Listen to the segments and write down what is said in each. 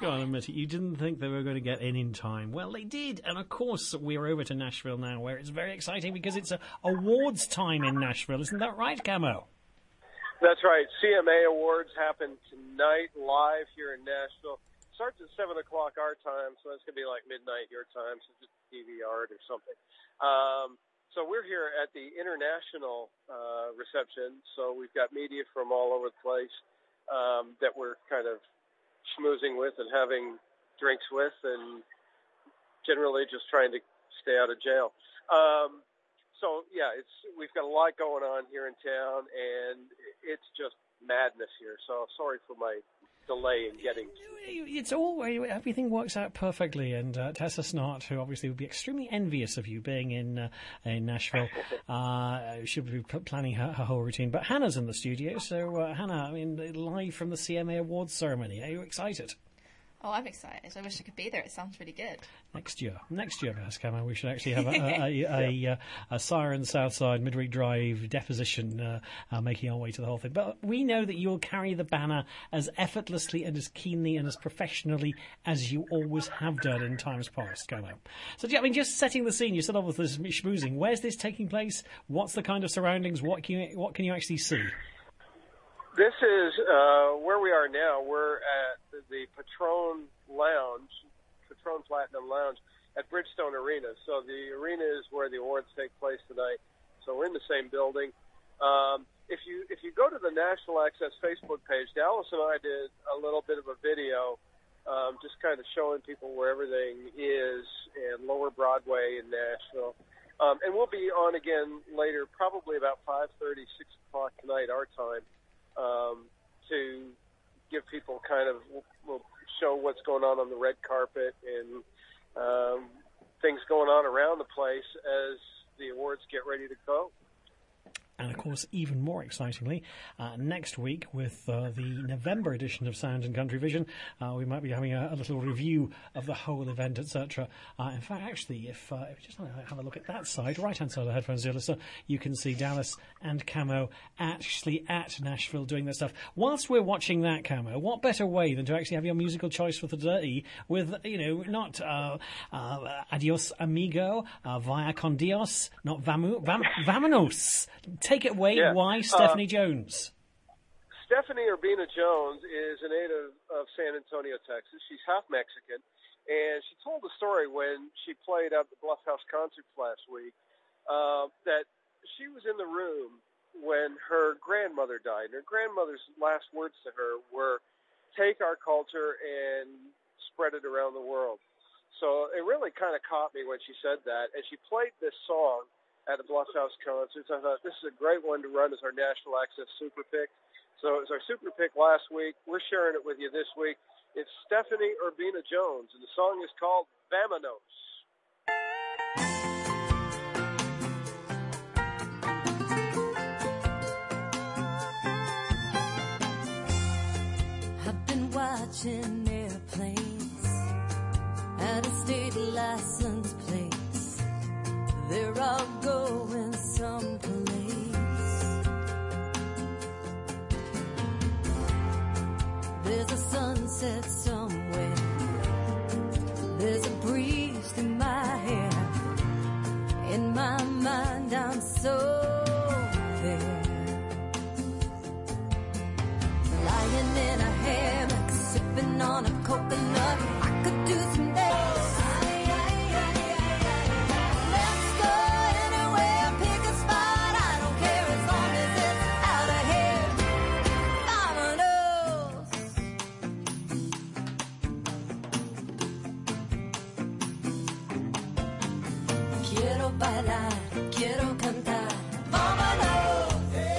Go on, admit it. You didn't think they were going to get in time. Well, they did. And, of course, we're over to Nashville now, where it's very exciting because it's awards time in Nashville. Isn't that right, Camo? That's right. CMA Awards happen tonight live here in Nashville. Starts at 7 o'clock our time, so that's going to be like midnight your time, so just DVR it or something. So we're here at the international reception, so we've got media from all over the place that we're kind of schmoozing with and having drinks with, and generally just trying to stay out of jail. So yeah, we've got a lot going on here in town, and it's just madness here. So sorry for my delay in getting to. It's all everything works out perfectly, and Tessa Snart, who obviously would be extremely envious of you being in Nashville, she'll be planning her whole routine. But Hannah's in the studio, so Hannah, I mean, live from the CMA Awards ceremony. Are you excited? Oh, I'm excited. I wish I could be there. It sounds really good. Next year, perhaps, Camo, we should actually have a Siren Southside Midweek Drive deposition making our way to the whole thing. But we know that you'll carry the banner as effortlessly and as keenly and as professionally as you always have done in times past, Camo. So, I mean, just setting the scene, you said off with this schmoozing. Where's this taking place? What's the kind of surroundings? What can you actually see? This is where we are now. We're at the Patron Platinum Lounge at Bridgestone Arena. So the arena is where the awards take place tonight. So we're in the same building. If you go to the National Access Facebook page, Dallas and I did a little bit of a video just kind of showing people where everything is in Lower Broadway in Nashville. And we'll be on again later, probably about 5:30, 6 o'clock tonight, our time. To give people kind of, we'll show what's going on the red carpet and things going on around the place as the awards get ready to go. And, of course, even more excitingly, next week with the November edition of Sound and Country Vision, we might be having a little review of the whole event, etc. In fact, actually, if you just have a look at that side, right-hand side of the headphones, dear listener, you can see Dallas and Camo actually at Nashville doing their stuff. Whilst we're watching that, Camo, what better way than to actually have your musical choice for today with, not Adios Amigo, Vaya con Dios, not Vamonos. Take it away. Yeah. Why Stephanie Jones? Stephanie Urbina Jones is a native of San Antonio, Texas. She's half Mexican, and she told the story when she played at the Bluff House Concerts last week that she was in the room when her grandmother died. And her grandmother's last words to her were, "Take our culture and spread it around the world." So it really kind of caught me when she said that, and she played this song at the Bluff House Concerts. I thought this is a great one to run as our National Access Super Pick. So it was our Super Pick last week. We're sharing it with you this week. It's Stephanie Urbina Jones, and the song is called Vamonos. I've been watching airplanes at a state license plate. They're all going someplace. There's a sunset somewhere. There's a breeze through my hair. In my mind, I'm so there. Lying in a hammock, sipping on a coconut. I could do some days. Quiero cantar, vámonos.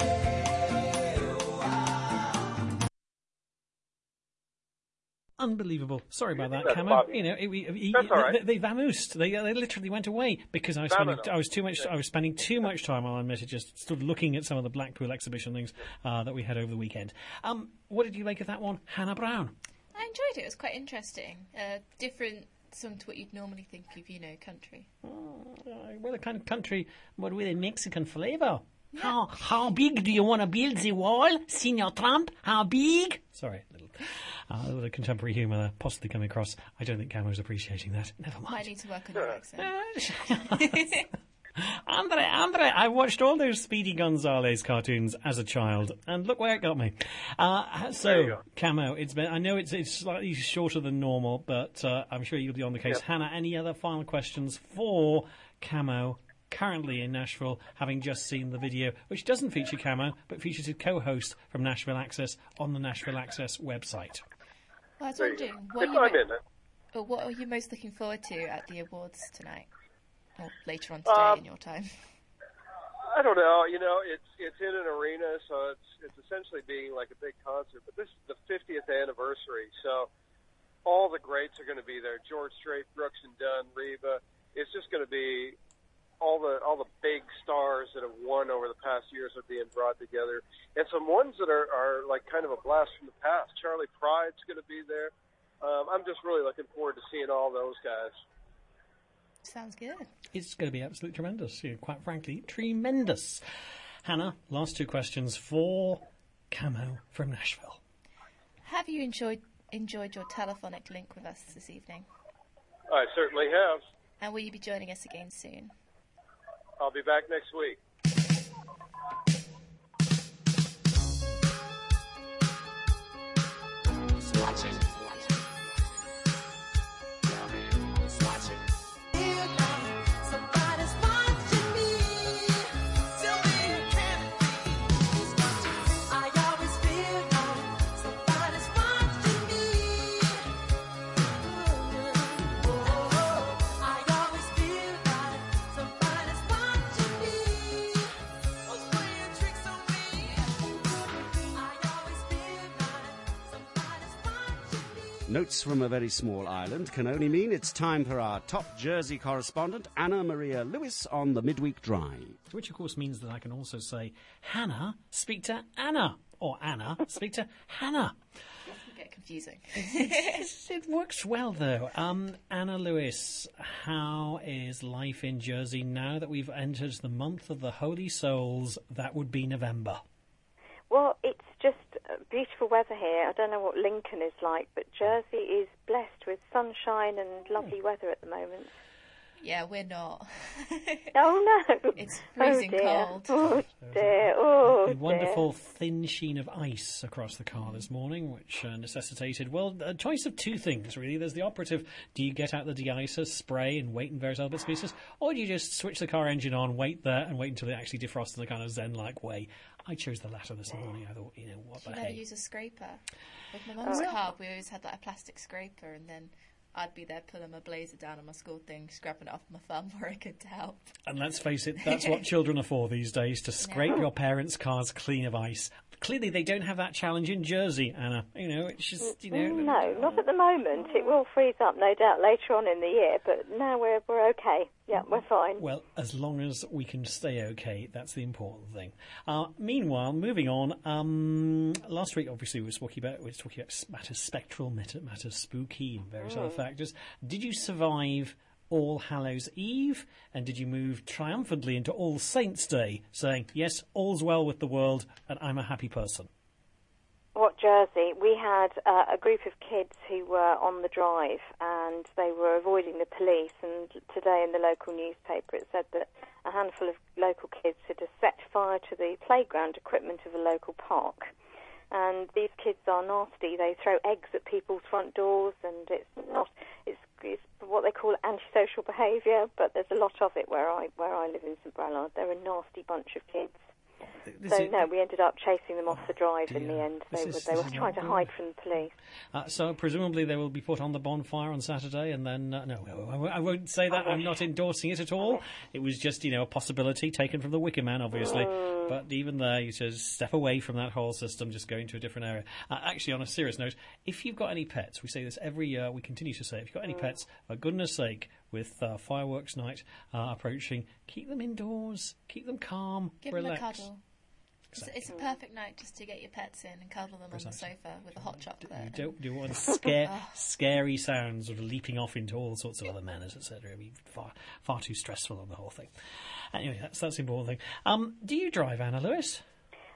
Unbelievable. Sorry about that, That's Camo. Bobby. That's all right. They vamoosed. They literally went away because I was spending too much time, I'll admit it, just stood looking at some of the Blackpool exhibition things that we had over the weekend. What did you make of that one, Hannah Brown? I enjoyed it. It was quite interesting. Different song to what you'd normally think of, country. Well, a kind of country, but with a Mexican flavour. Yeah. How big do you want to build the wall, Senor Trump? How big? Sorry, little. The contemporary humour there possibly coming across. I don't think Camo's appreciating that. Never mind. Might need to work on your accent. Andre, I watched all those Speedy Gonzales cartoons as a child, and look where it got me. So, Camo, I know it's slightly shorter than normal, but I'm sure you'll be on the case. Yep. Hannah, any other final questions for Camo, currently in Nashville, having just seen the video, which doesn't feature Camo, but features his co-host from Nashville Access on the Nashville Access website? Well, I was There you wondering, go. I'm in it. what are you most looking forward to at the awards tonight? Or later on today in your time? I don't know. You know, it's in an arena, so it's essentially being like a big concert. But this is the 50th anniversary, so all the greats are going to be there. George Strait, Brooks and Dunn, Reba. It's just going to be all the big stars that have won over the past years are being brought together, and some ones that are like kind of a blast from the past. Charlie Pride's going to be there. I'm just really looking forward to seeing all those guys. Sounds good. It's going to be absolutely tremendous. Quite frankly, tremendous. Hannah, last two questions for Camo from Nashville. Have you enjoyed your telephonic link with us this evening? I certainly have. And will you be joining us again soon? I'll be back next week. Notes from a very small island can only mean it's time for our top Jersey correspondent, Anna Maria Lewis, on the Midweek Drive. Which, of course, means that I can also say, Hannah, speak to Anna. Or Anna, speak to Hannah. This can get confusing. It works well, though. Anna Lewis, how is life in Jersey now that we've entered the month of the Holy Souls? That would be November. Well, it's just beautiful weather here. I don't know what Lincoln is like, but Jersey is blessed with sunshine and lovely weather at the moment. Yeah, we're not. Oh, no. It's freezing dear. cold. Oh, dear. Oh, A wonderful thin sheen of ice across the car this morning, which necessitated, well, a choice of two things, really. There's the operative, do you get out the de-icer, spray, and wait in various other bits and pieces, or do you just switch the car engine on, wait there, and wait until it actually defrosts in a kind of zen-like way? I chose the latter this morning. I thought, what the You heck. never use a scraper. With my mum's car, we always had like a plastic scraper, and then I'd be there pulling my blazer down on my school thing, scrapping it off my thumb where I could help. And let's face it, that's what children are for these days, to scrape your parents' cars clean of ice. Clearly, they don't have that challenge in Jersey, Anna. It's just, No, not at the moment. It will freeze up, no doubt, later on in the year, but now we're okay. Yeah, we're fine. Well, as long as we can stay okay, that's the important thing. Meanwhile, moving on, last week, obviously, we were talking about matters spectral, matters spooky, and various other factors. Did you survive All Hallows Eve, and did you move triumphantly into All Saints Day, saying, yes, all's well with the world, and I'm a happy person? What Jersey? We had a group of kids who were on the drive and they were avoiding the police, and today in the local newspaper it said that a handful of local kids had set fire to the playground equipment of a local park. And these kids are nasty. They throw eggs at people's front doors, and it's what they call antisocial behaviour, but there's a lot of it where I live in St Brallard. They're a nasty bunch of kids. We ended up chasing them off the drive in the end. They were trying to hide from the police. So presumably they will be put on the bonfire on Saturday, and then no, I won't say that. I'm not endorsing it at all. It was just a possibility taken from the Wicker Man, obviously. But even there, you should step away from that whole system, just go into a different area. Actually, on a serious note, if you've got any pets, we say this every year, we continue to say, if you've got any pets, for goodness sake, with fireworks night approaching, keep them indoors, keep them calm, Give relax. them a cuddle. Exactly. It's a perfect night just to get your pets in and cuddle them on the sofa with a hot chocolate. You don't want scary sounds of leaping off into all sorts of other manners, etc. It'd be far too stressful on the whole thing. Anyway, that's the important thing. Do you drive, Anna Lewis?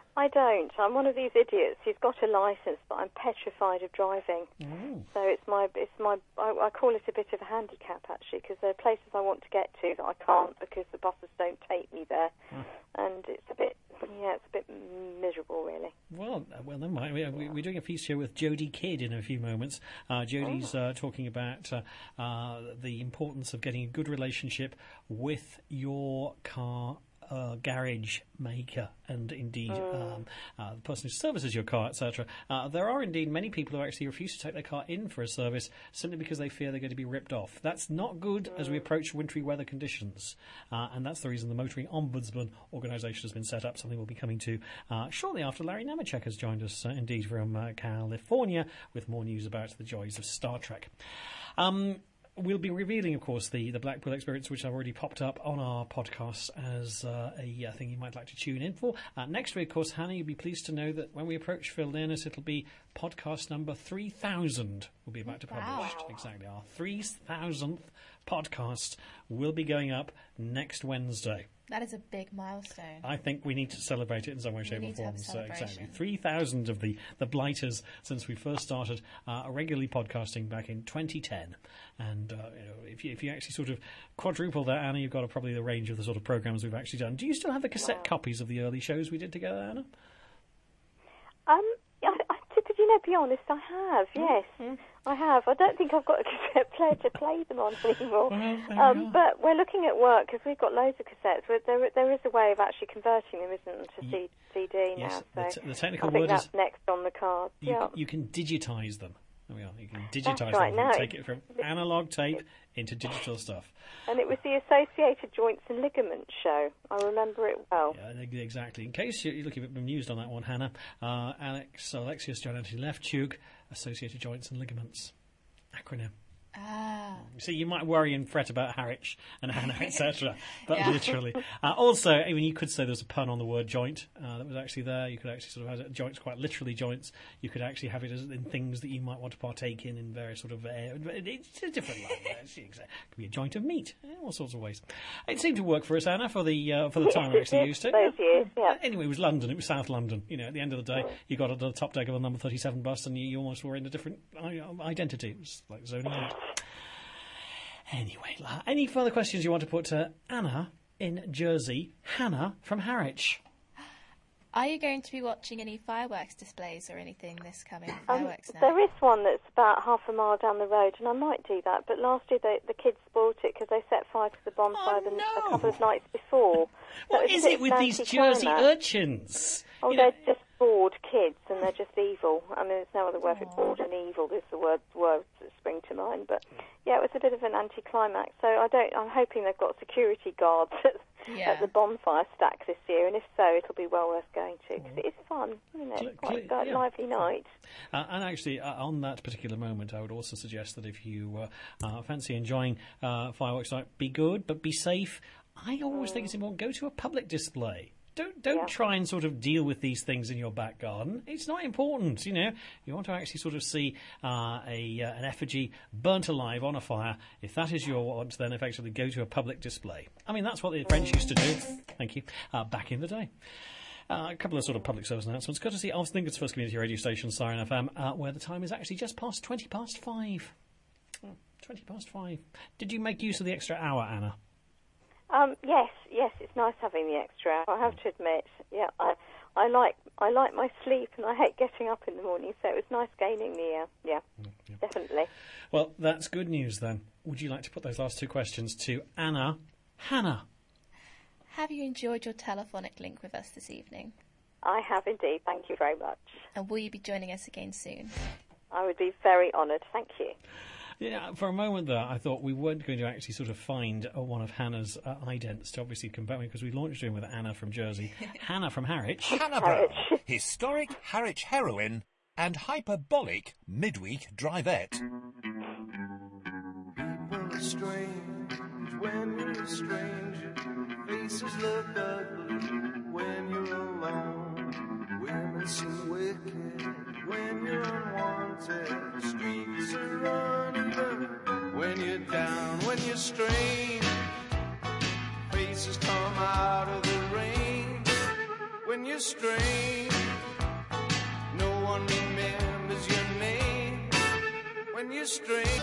I don't. I'm one of these idiots who's got a licence, but I'm petrified of driving. So I call it a bit of a handicap, actually, because there are places I want to get to that I can't because the buses don't take me there, and it's a bit miserable, really. Well, never mind. We're doing a piece here with Jodie Kidd in a few moments. Jodie's talking about the importance of getting a good relationship with your car garage maker and indeed the person who services your car, etc. There are indeed many people who actually refuse to take their car in for a service simply because they fear they're going to be ripped off. That's not good as we approach wintry weather conditions, and that's the reason the Motoring Ombudsman organisation has been set up, something we'll be coming to shortly after Larry Nemeczek has joined us, indeed, from California, with more news about the joys of Star Trek. We'll be revealing, of course, the Blackpool experience, which I've already popped up on our podcast as a thing you might like to tune in for. Next week, of course, Hannah, you'll be pleased to know that when we approach Phil Dearness, it'll be podcast number 3,000 will be about to published. Wow. Exactly. Our 3,000th podcast will be going up next Wednesday. That is a big milestone. I think we need to celebrate it in some way, shape or form. So exactly, 3,000 of the blighters since we first started regularly podcasting back in 2010. And if you actually sort of quadruple that, Anna, you've got probably the range of the sort of programs we've actually done. Do you still have the cassette copies of the early shows we did together, Anna? To be honest, I have, yes. I have. I don't think I've got a cassette player to play them on anymore. But we're looking at work, because we've got loads of cassettes. There is a way of actually converting them, isn't there, to CD yes, now. So the technical I think word that's is next on the card. You can digitise them. There we are. You can digitise right, them. now Take it from analogue tape into digital stuff. And it was the Associated Joints and Ligaments show. I remember it well. Yeah, exactly. In case you're looking a bit bemused on that one, Hannah, Alexius John Anthony Leftug, Associated Joints and Ligaments. Acronym. See, you might worry and fret about Harwich and Hannah, etc. But literally. Also, I mean, you could say there was a pun on the word joint that was actually there. You could actually sort of have joints, quite literally joints. You could actually have it as in things that you might want to partake in various sort of... it's a different line. It could be a joint of meat, all sorts of ways. It seemed to work for us, Anna, for the time we actually used it. Those years, Anyway, it was London. It was South London. You know, at the end of the day, you got on the top deck of a number 37 bus and you almost were in a different identity. It was like zoning out. Anyway, any further questions you want to put to Anna in Jersey? Hannah from Harwich. Are you going to be watching any fireworks displays or anything this coming fireworks night? There is one that's about half a mile down the road, and I might do that. But last year the kids spoilt it because they set fire to the bonfire a couple of nights before. What is it with these Jersey urchins? Oh, they're just bored kids, and they're just evil. I mean, there's no other word for bored and evil. Is the word that spring to mind. But yeah, it was a bit of an anticlimax. So I'm hoping they've got security guards at the bonfire stack this year, and if so, it'll be well worth going to because it is fun, isn't it? Quite a lively night. And actually, on that particular moment, I would also suggest that if you fancy enjoying fireworks night, be good, but be safe. I always think it's important. Go to a public display. Don't try and sort of deal with these things in your back garden. It's not important, you know. You want to actually sort of see an effigy burnt alive on a fire. If that is your want, then effectively go to a public display. I mean, that's what the French used to do. Thank you. Back in the day. A couple of sort of public service announcements. Courtesy of Lincoln's first community radio station, Siren FM, where the time is actually just past 20 past 5. 20 past 5. Did you make use of the extra hour, Anna? Yes, it's nice having the extra hour, I have to admit. Yeah, I like my sleep and I hate getting up in the morning, so it was nice gaining the definitely. Well, that's good news then. Would you like to put those last two questions to Anna? Hannah? Have you enjoyed your telephonic link with us this evening? I have indeed, thank you very much. And will you be joining us again soon? I would be very honoured, thank you. Yeah, for a moment there, I thought we weren't going to actually sort of find one of Hannah's idents to obviously combat with because we launched in with Anna from Jersey, Hannah from Harwich. Hannah Brown, historic Harwich heroine and hyperbolic midweek drivette. People are strange when you're a stranger. Faces look ugly when you're alone. Women seem wicked when you're unwanted. Streets are uneven when you're down, when you're strange. Faces come out of the rain when you're you're strange. No one remembers your name when you're strange.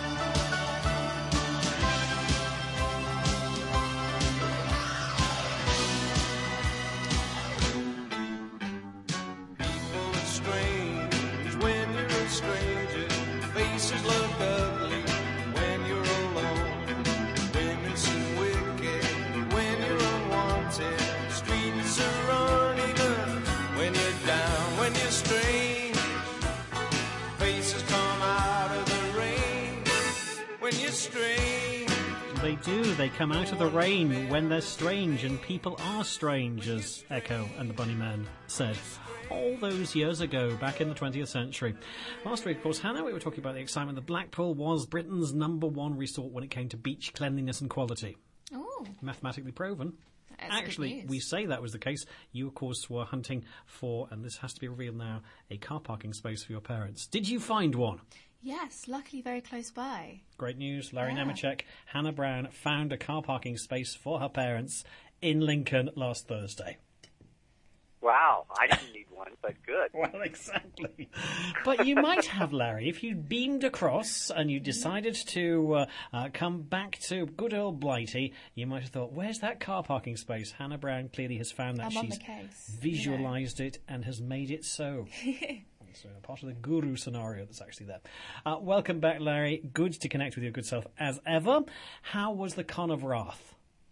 People are strange when you're a stranger. Faces look ugly when you're alone. Women seem wicked when you're unwanted. Streets are uneven when you're down, when you're strange. Faces come out of the rain when you're strange. They do. They come out of the rain when they're strange, and people are strange, as Echo and the Bunnymen said all those years ago, back in the 20th century. Last week, of course, Hannah, we were talking about the excitement that Blackpool was Britain's #1 resort when it came to beach cleanliness and quality. Oh, Mathematically proven. that's good Actually, news. we say that was the case. You, of course, were hunting for, and this has to be revealed now, a car parking space for your parents. Did you find one? Yes, luckily very close by. Great news. Larry Yeah. Nemechek, Hannah Brown found a car parking space for her parents in Lincoln last Thursday. Wow, I didn't need one, but good. Well, exactly. But you might have, Larry, if you'd beamed across and you decided to come back to good old Blighty, you might have thought, where's that car parking space? Hannah Brown clearly has found that. I'm on She's the case. visualised it and has made it so. It's part of the guru scenario that's actually there. Welcome back, Larry. Good to connect with your good self as ever. How was the Con of Wrath?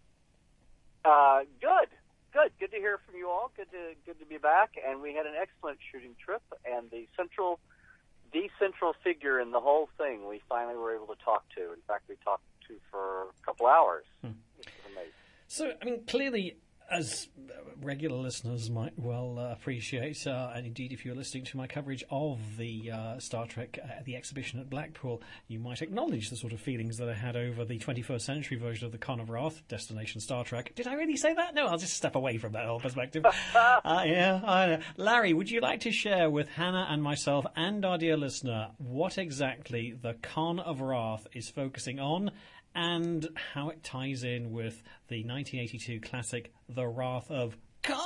Good to hear from you all. Good to be back. And we had an excellent shooting trip. And the central figure in the whole thing, we finally were able to talk to. In fact, we talked to for a couple hours. Which was amazing. So, I mean, clearly, as regular listeners might well appreciate, and indeed if you're listening to my coverage of the Star Trek, the exhibition at Blackpool, you might acknowledge the sort of feelings that I had over the 21st century version of the Con of Wrath, Destination Star Trek. Did I really say that? No, I'll just step away from that whole perspective. Yeah, I know. Larry, would you like to share with Hannah and myself and our dear listener what exactly the Con of Wrath is focusing on, and how it ties in with the 1982 classic The Wrath of Khan?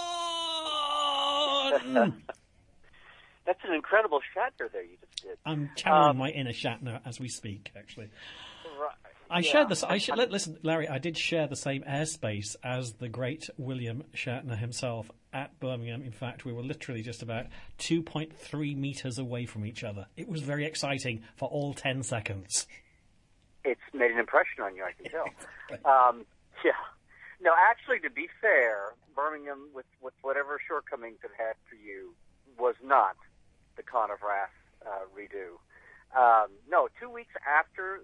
That's an incredible Shatner there you just did. I'm channeling my inner Shatner as we speak, actually. Right. I shared this. Listen, Larry, I did share the same airspace as the great William Shatner himself at Birmingham. In fact, we were literally just about 2.3 metres away from each other. It was very exciting for all 10 seconds. It's made an impression on you, I can tell. Yeah. No, actually, to be fair, Birmingham, with whatever shortcomings it had for you, was not the Con of Wrath redo. No, 2 weeks after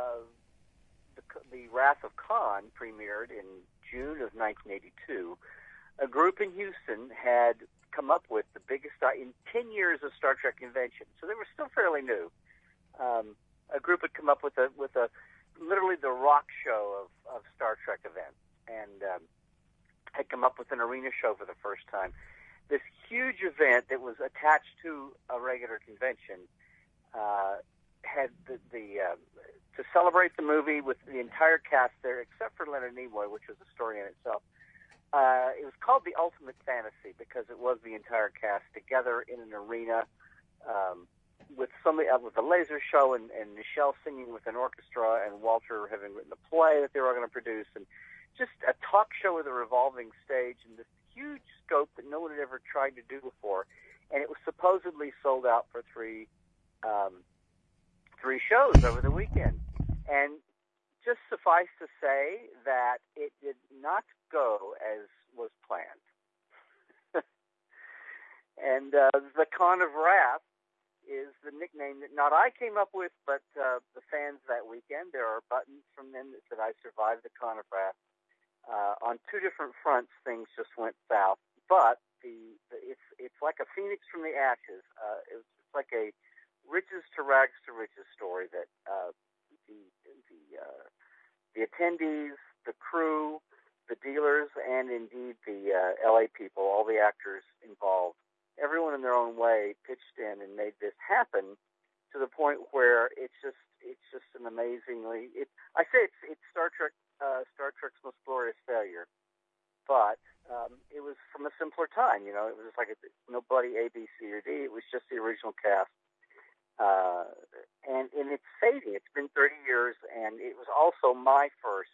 the Wrath of Khan premiered in June of 1982, a group in Houston had come up with the biggest in 10 years of Star Trek convention. So they were still fairly new. A group had come up with literally the rock show of Star Trek events, and had come up with an arena show for the first time. This huge event that was attached to a regular convention had to celebrate the movie with the entire cast there, except for Leonard Nimoy, which was a story in itself. It was called The Ultimate Fantasy because it was the entire cast together in an arena. With a laser show and Nichelle singing with an orchestra and Walter having written a play that they were going to produce, and just a talk show with a revolving stage and this huge scope that no one had ever tried to do before. And it was supposedly sold out for three shows over the weekend. And just suffice to say that it did not go as was planned. And the Con of Wrath is the nickname that not I came up with, but the fans that weekend. There are buttons from them that said I survived the Con of Wrath. On two different fronts, things just went south. But it's like a phoenix from the ashes. It's like a riches to rags to riches story that the attendees, the crew, the dealers, and indeed the LA people, all the actors involved, everyone in their own way pitched in and made this happen to the point where it's just an amazingly. I say it's Star Trek's most glorious failure. but it was from a simpler time. You know, it was just like no bloody A, B, C, or D. It was just the original cast. And it's fading. It's been 30 years, and it was also my first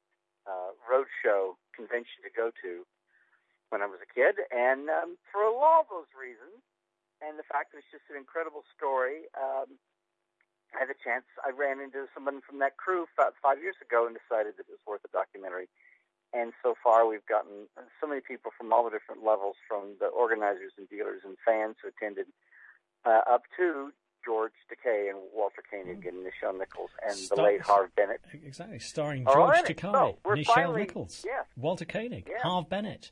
roadshow convention to go to when I was a kid. And for all those reasons, and the fact that it's just an incredible story, I had a chance. I ran into someone from that crew 5 years ago and decided that it was worth a documentary. And so far, we've gotten so many people from all the different levels, from the organizers and dealers and fans who attended, up to George Takei and Walter Koenig and Nichelle Nichols and the late Harve Bennett. Exactly, starring George Takei, Nichelle Nichols, Walter Koenig, Harve Bennett,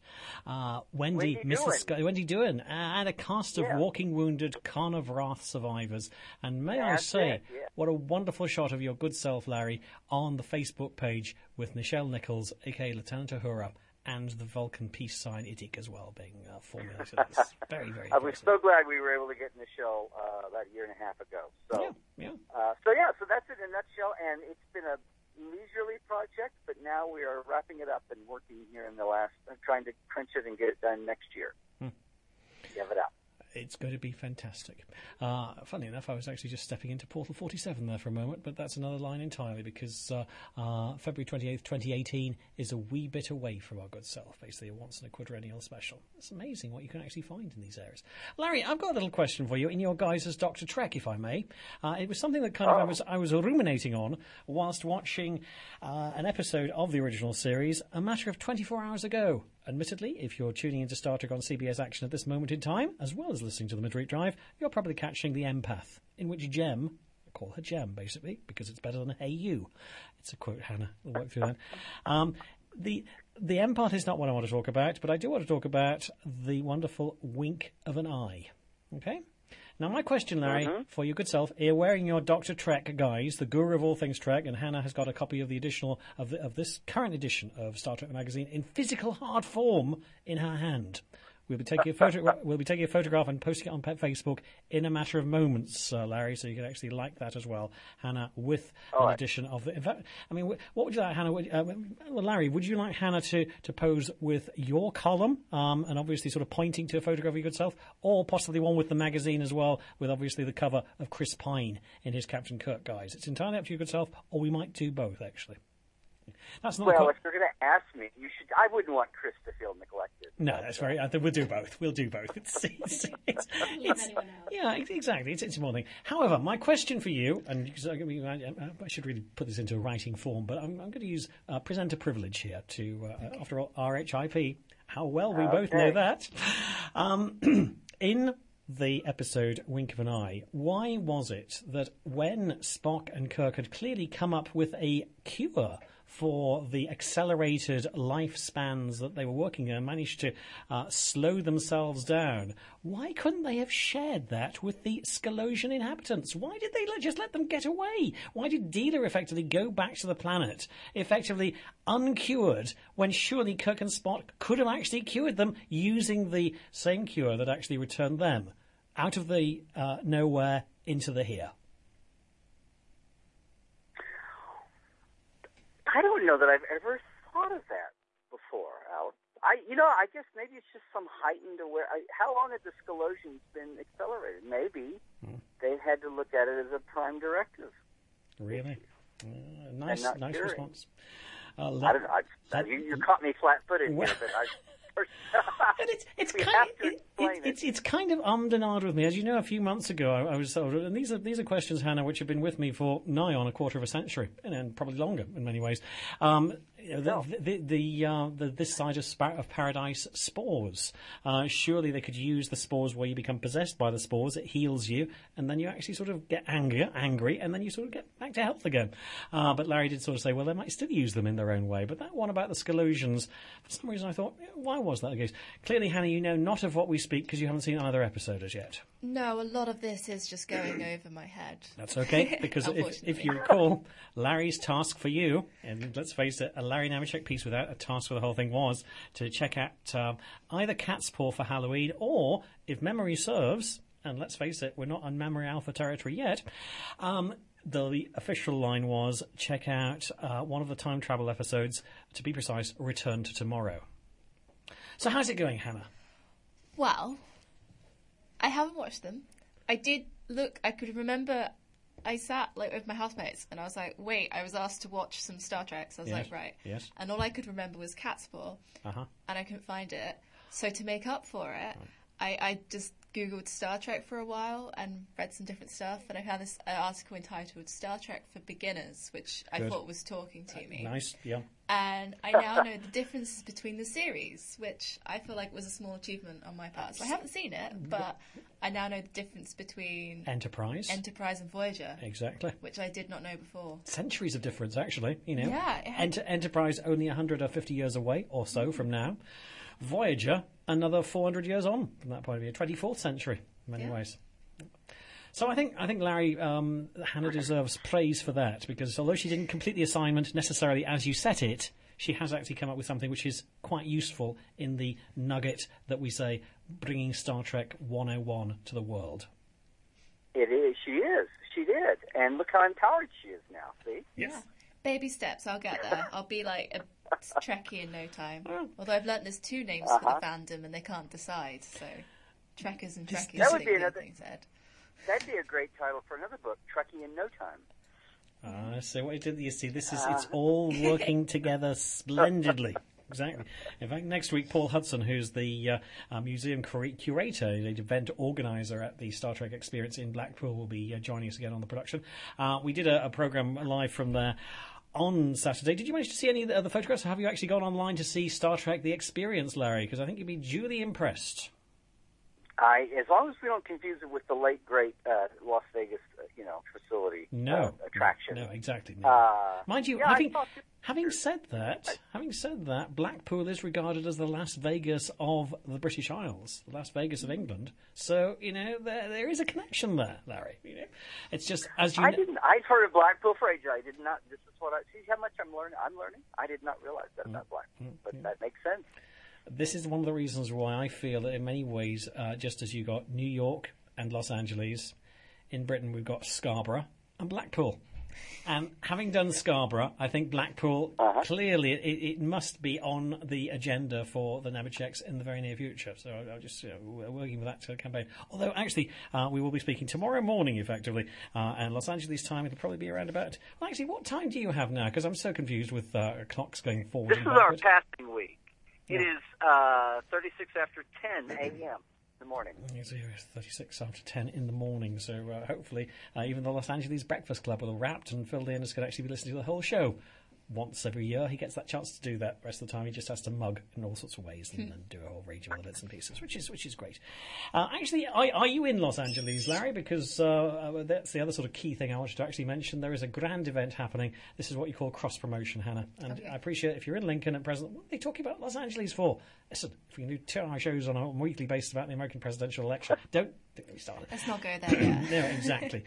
Wendy Doohan, and a cast of Walking Wounded, Con of Wrath survivors. And may I say, what a wonderful shot of your good self, Larry, on the Facebook page with Nichelle Nichols, a.k.a. Lieutenant Uhura, and the Vulcan peace sign ITIC as well being formulated. It's very, very I was so glad we were able to get Nichelle about a year and a half ago. So, so that's it in a nutshell, and it's been a leisurely project, but now we are wrapping it up and working here in the last, trying to crunch it and get it done next year. Give it up. It's going to be fantastic. Funnily enough, I was actually just stepping into Portal 47 there for a moment, but that's another line entirely, because February 28th, 2018 is a wee bit away from our good self, basically a once in a quadrennial special. It's amazing what you can actually find in these areas. Larry, I've got a little question for you in your guise as Dr. Trek, if I may. It was something that kind of I was ruminating on whilst watching an episode of the original series a matter of 24 hours ago. Admittedly, if you're tuning into Star Trek on CBS Action at this moment in time, as well as listening to the Midweek Drive, you're probably catching the Empath, in which Jem, I call her Jem, basically, because it's better than Hey You. It's a quote, Hannah. We'll work through that. The Empath is not what I want to talk about, but I do want to talk about the wonderful wink of an eye. Okay? Now, my question, Larry, for your good self, you're wearing your Dr. Trek guise, the guru of all things Trek, and Hannah has got a copy of the additional of this current edition of Star Trek magazine in physical hard form in her hand. We'll be taking a photograph and posting it on Facebook in a matter of moments, Larry, so you can actually like that as well, Hannah, with an edition of it. In fact, I mean, what would you like, Hannah? Larry, would you like Hannah to pose with your column, and obviously sort of pointing to a photograph of your good self, or possibly one with the magazine as well, with obviously the cover of Chris Pine in his Captain Kirk guise? It's entirely up to your good self, or we might do both, actually. That's not if you're going to ask me, you should. I wouldn't want Chris to feel neglected. No, that's very. We'll do both. We'll do both. Yeah, exactly. It's more thing. However, my question for you, and I should really put this into a writing form, but I'm going to use presenter privilege here to, after all, RHIP. How well we both know that. In the episode Wink of an Eye, why was it that when Spock and Kirk had clearly come up with a cure for the accelerated lifespans that they were working in and managed to slow themselves down, why couldn't they have shared that with the Scalosian inhabitants? Why did they just let them get away? Why did Dealer effectively go back to the planet, effectively uncured, when surely Kirk and Spock could have actually cured them using the same cure that actually returned them out of the nowhere into the here? I don't know that I've ever thought of that before, Al. I guess maybe it's just some heightened awareness. How long had the Scalosians been accelerated? Maybe they had to look at it as a prime directive. Really? Nice response. I don't know. You caught me flat-footed here, but it's kind of ummed and ahed with me. As you know, a few months ago, I was and these are questions, Hannah, which have been with me for nigh on a quarter of a century, and probably longer in many ways. This side of paradise spores. Surely they could use the spores where you become possessed by the spores. It heals you, and then you actually sort of get angry, and then you sort of get back to health again. But Larry did sort of say, well, they might still use them in their own way. But that one about the Scalosians, for some reason I thought, why was that the case? Clearly, Hannah, you know not of what we speak because you haven't seen either episode as yet. No, a lot of this is just going over my head. That's okay, because if you recall, Larry's task for you, and let's face it, a Larry Nemechek piece without a task for the whole thing, was to check out either Cat's Paw for Halloween, or, if memory serves, and let's face it, we're not on Memory Alpha territory yet, the official line was check out one of the time travel episodes, to be precise, Return to Tomorrow. So how's it going, Hannah? Well, I haven't watched them. I did look. I could remember. I sat with my housemates, and I was like, "Wait!" I was asked to watch some Star Trek, so I was like, "Right." Yes. And all I could remember was Catspaw, and I couldn't find it. So to make up for it, I just Googled Star Trek for a while and read some different stuff, and I found this article entitled "Star Trek for Beginners," which I thought was talking to me. Nice, yeah. And I now know the differences between the series, which I feel like was a small achievement on my part. So I haven't seen it, but I now know the difference between Enterprise and Voyager. Exactly. Which I did not know before. Centuries of difference, actually. Yeah. Enterprise only 150 years away or so from now. Voyager, another 400 years on from that point of view. 24th century, in many ways. So I think Larry, Hannah deserves praise for that, because although she didn't complete the assignment necessarily as you set it, she has actually come up with something which is quite useful in the nugget that we say, bringing Star Trek 101 to the world. It is. She is. She did. And look how empowered she is now, see? Yes. Yeah. Baby steps, I'll get there. I'll be like a Trekkie in no time. Although I've learnt there's two names for the fandom and they can't decide, so Trekkers and Trekkies. That would be another thing said. That'd be a great title for another book, Trekkie in No Time. So what you see, it's all working together splendidly. Exactly. In fact, next week, Paul Hudson, who's the museum curator, the event organizer at the Star Trek Experience in Blackpool, will be joining us again on the production. We did a program live from there on Saturday. Did you manage to see any of the photographs? Or have you actually gone online to see Star Trek The Experience, Larry? Because I think you'd be duly impressed. As long as we don't confuse it with the late great Las Vegas, facility attraction. No, exactly. No. Mind you, having said that, Blackpool is regarded as the Las Vegas of the British Isles, the Las Vegas of England. So there is a connection there, Larry. It's just as you. I've heard of Blackpool for ages. I did not. This is what I see. How much I'm learning. I did not realize that about Blackpool, but that makes sense. This is one of the reasons why I feel that in many ways, just as you got New York and Los Angeles, in Britain we've got Scarborough and Blackpool. And having done Scarborough, I think Blackpool, clearly it must be on the agenda for the Nemetscheks in the very near future. So I'll just working with that campaign. Although, actually, we will be speaking tomorrow morning, effectively, and Los Angeles time, it'll probably be around about... Well, actually, what time do you have now? Because I'm so confused with clocks going forward. This is our passing week. It is 36 after 10 a.m. in the morning. It's 36 after 10 in the morning, so hopefully even the Los Angeles Breakfast Club will have wrapped and Phil Leonard can actually be listening to the whole show. Once every year he gets that chance to do that. The rest of the time he just has to mug in all sorts of ways and do a whole range of other bits and pieces, which is great. Actually, are you in Los Angeles, Larry? Because that's the other sort of key thing I wanted to actually mention. There is a grand event happening. This is what you call cross-promotion, Hannah. And I appreciate if you're in Lincoln at present, what are they talking about Los Angeles for? Listen, if we can do 2-hour shows on a weekly basis about the American presidential election, don't get me started. Let's not go there yet. No, exactly.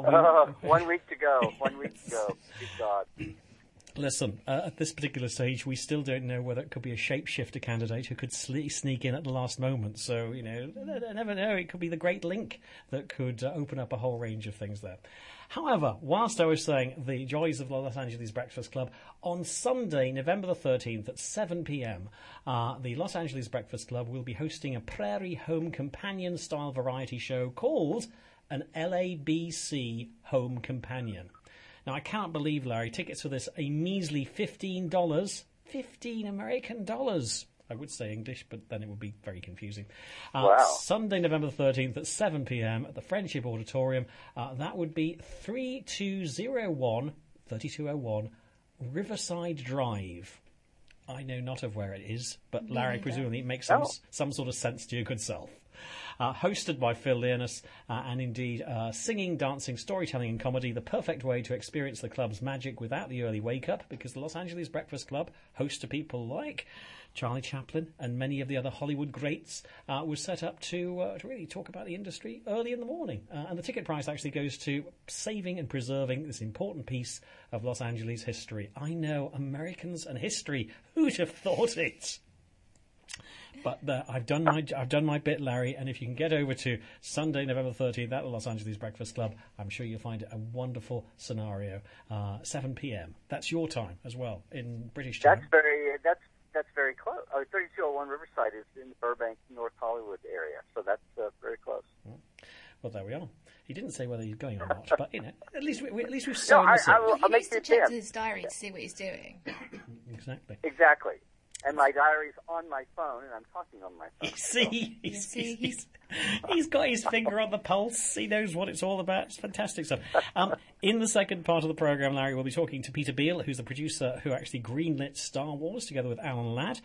1 week to go. 1 week to go. Good God. Listen, at this particular stage, we still don't know whether it could be a shapeshifter candidate who could sneak in at the last moment. So, I never know. It could be the Great Link that could open up a whole range of things there. However, whilst I was saying the joys of the Los Angeles Breakfast Club, on Sunday, November the 13th at 7 p.m., the Los Angeles Breakfast Club will be hosting a Prairie Home Companion-style variety show called an LABC Home Companion. Now, I can't believe, Larry, tickets for this a measly $15. 15 American dollars. I would say English, but then it would be very confusing. Wow. Sunday, November the 13th at 7 p.m. at the Friendship Auditorium. That would be 3201 Riverside Drive. I know not of where it is, but Larry, presumably it makes some sort of sense to your good self. Hosted by Phil Leonard, and indeed singing, dancing, storytelling and comedy, the perfect way to experience the club's magic without the early wake-up, because the Los Angeles Breakfast Club, host to people like Charlie Chaplin and many of the other Hollywood greats, was set up to really talk about the industry early in the morning. And the ticket price actually goes to saving and preserving this important piece of Los Angeles history. I know, Americans and history, who'd have thought it? But I've done my bit, Larry, and if you can get over to Sunday, November 13th at the Los Angeles Breakfast Club, I'm sure you'll find it a wonderful scenario. 7 p.m. That's your time as well, in British time. That's very close. 3201 Riverside is in the Burbank, North Hollywood area, so that's very close. Well, there we are. He didn't say whether he's going or not, but at least we've sown the seed. He needs to check his diary to see what he's doing. Exactly. And my diary's on my phone, and I'm talking on my phone. He's got his finger on the pulse. He knows what it's all about. It's fantastic stuff. In the second part of the programme, Larry, we'll be talking to Peter Beale, who's the producer who actually greenlit Star Wars together with Alan Ladd.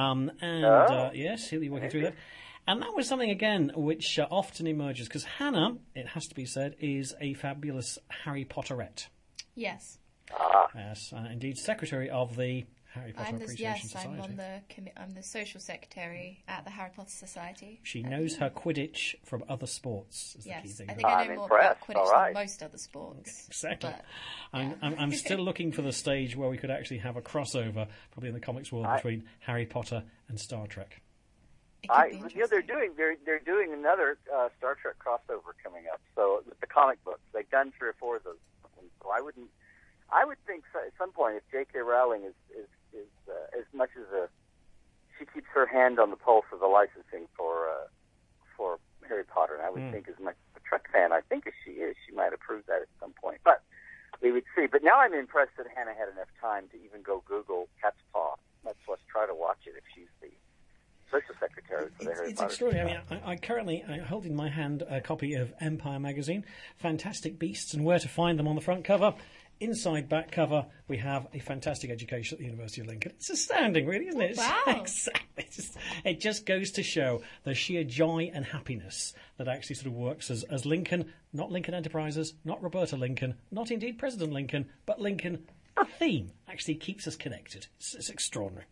Yes, he'll be working through that. And that was something, again, which often emerges, because Hannah, it has to be said, is a fabulous Harry Potterette. Yes. Yes, indeed, secretary of the Harry Potter Appreciation Society. I'm the social secretary at the Harry Potter Society. She knows her Quidditch from other sports. Is yes, the key thing. I think I know more about Quidditch than most other sports. Exactly. But, yeah. I'm still looking for the stage where we could actually have a crossover, probably in the comics world, between Harry Potter and Star Trek. They're doing another Star Trek crossover coming up. So with the comic books, they've done 3 or 4 of those. So I would think at some point, if J.K. Rowling is as much as she keeps her hand on the pulse of the licensing for Harry Potter, and I would think as much a Trek fan, I think as she is, she might approve that at some point. But we would see. But now I'm impressed that Hannah had enough time to even go Google Cat's Paw. Let's try to watch it if she's the social secretary for the Harry Potter. It's extraordinary. I currently hold in my hand a copy of Empire magazine, Fantastic Beasts and Where to Find Them on the front cover. Inside back cover, we have a fantastic education at the University of Lincoln. It's astounding, really, isn't it? Wow. Exactly. It just goes to show the sheer joy and happiness that actually sort of works as Lincoln, not Lincoln Enterprises, not Roberta Lincoln, not indeed President Lincoln, but Lincoln, the theme, actually keeps us connected. It's extraordinary.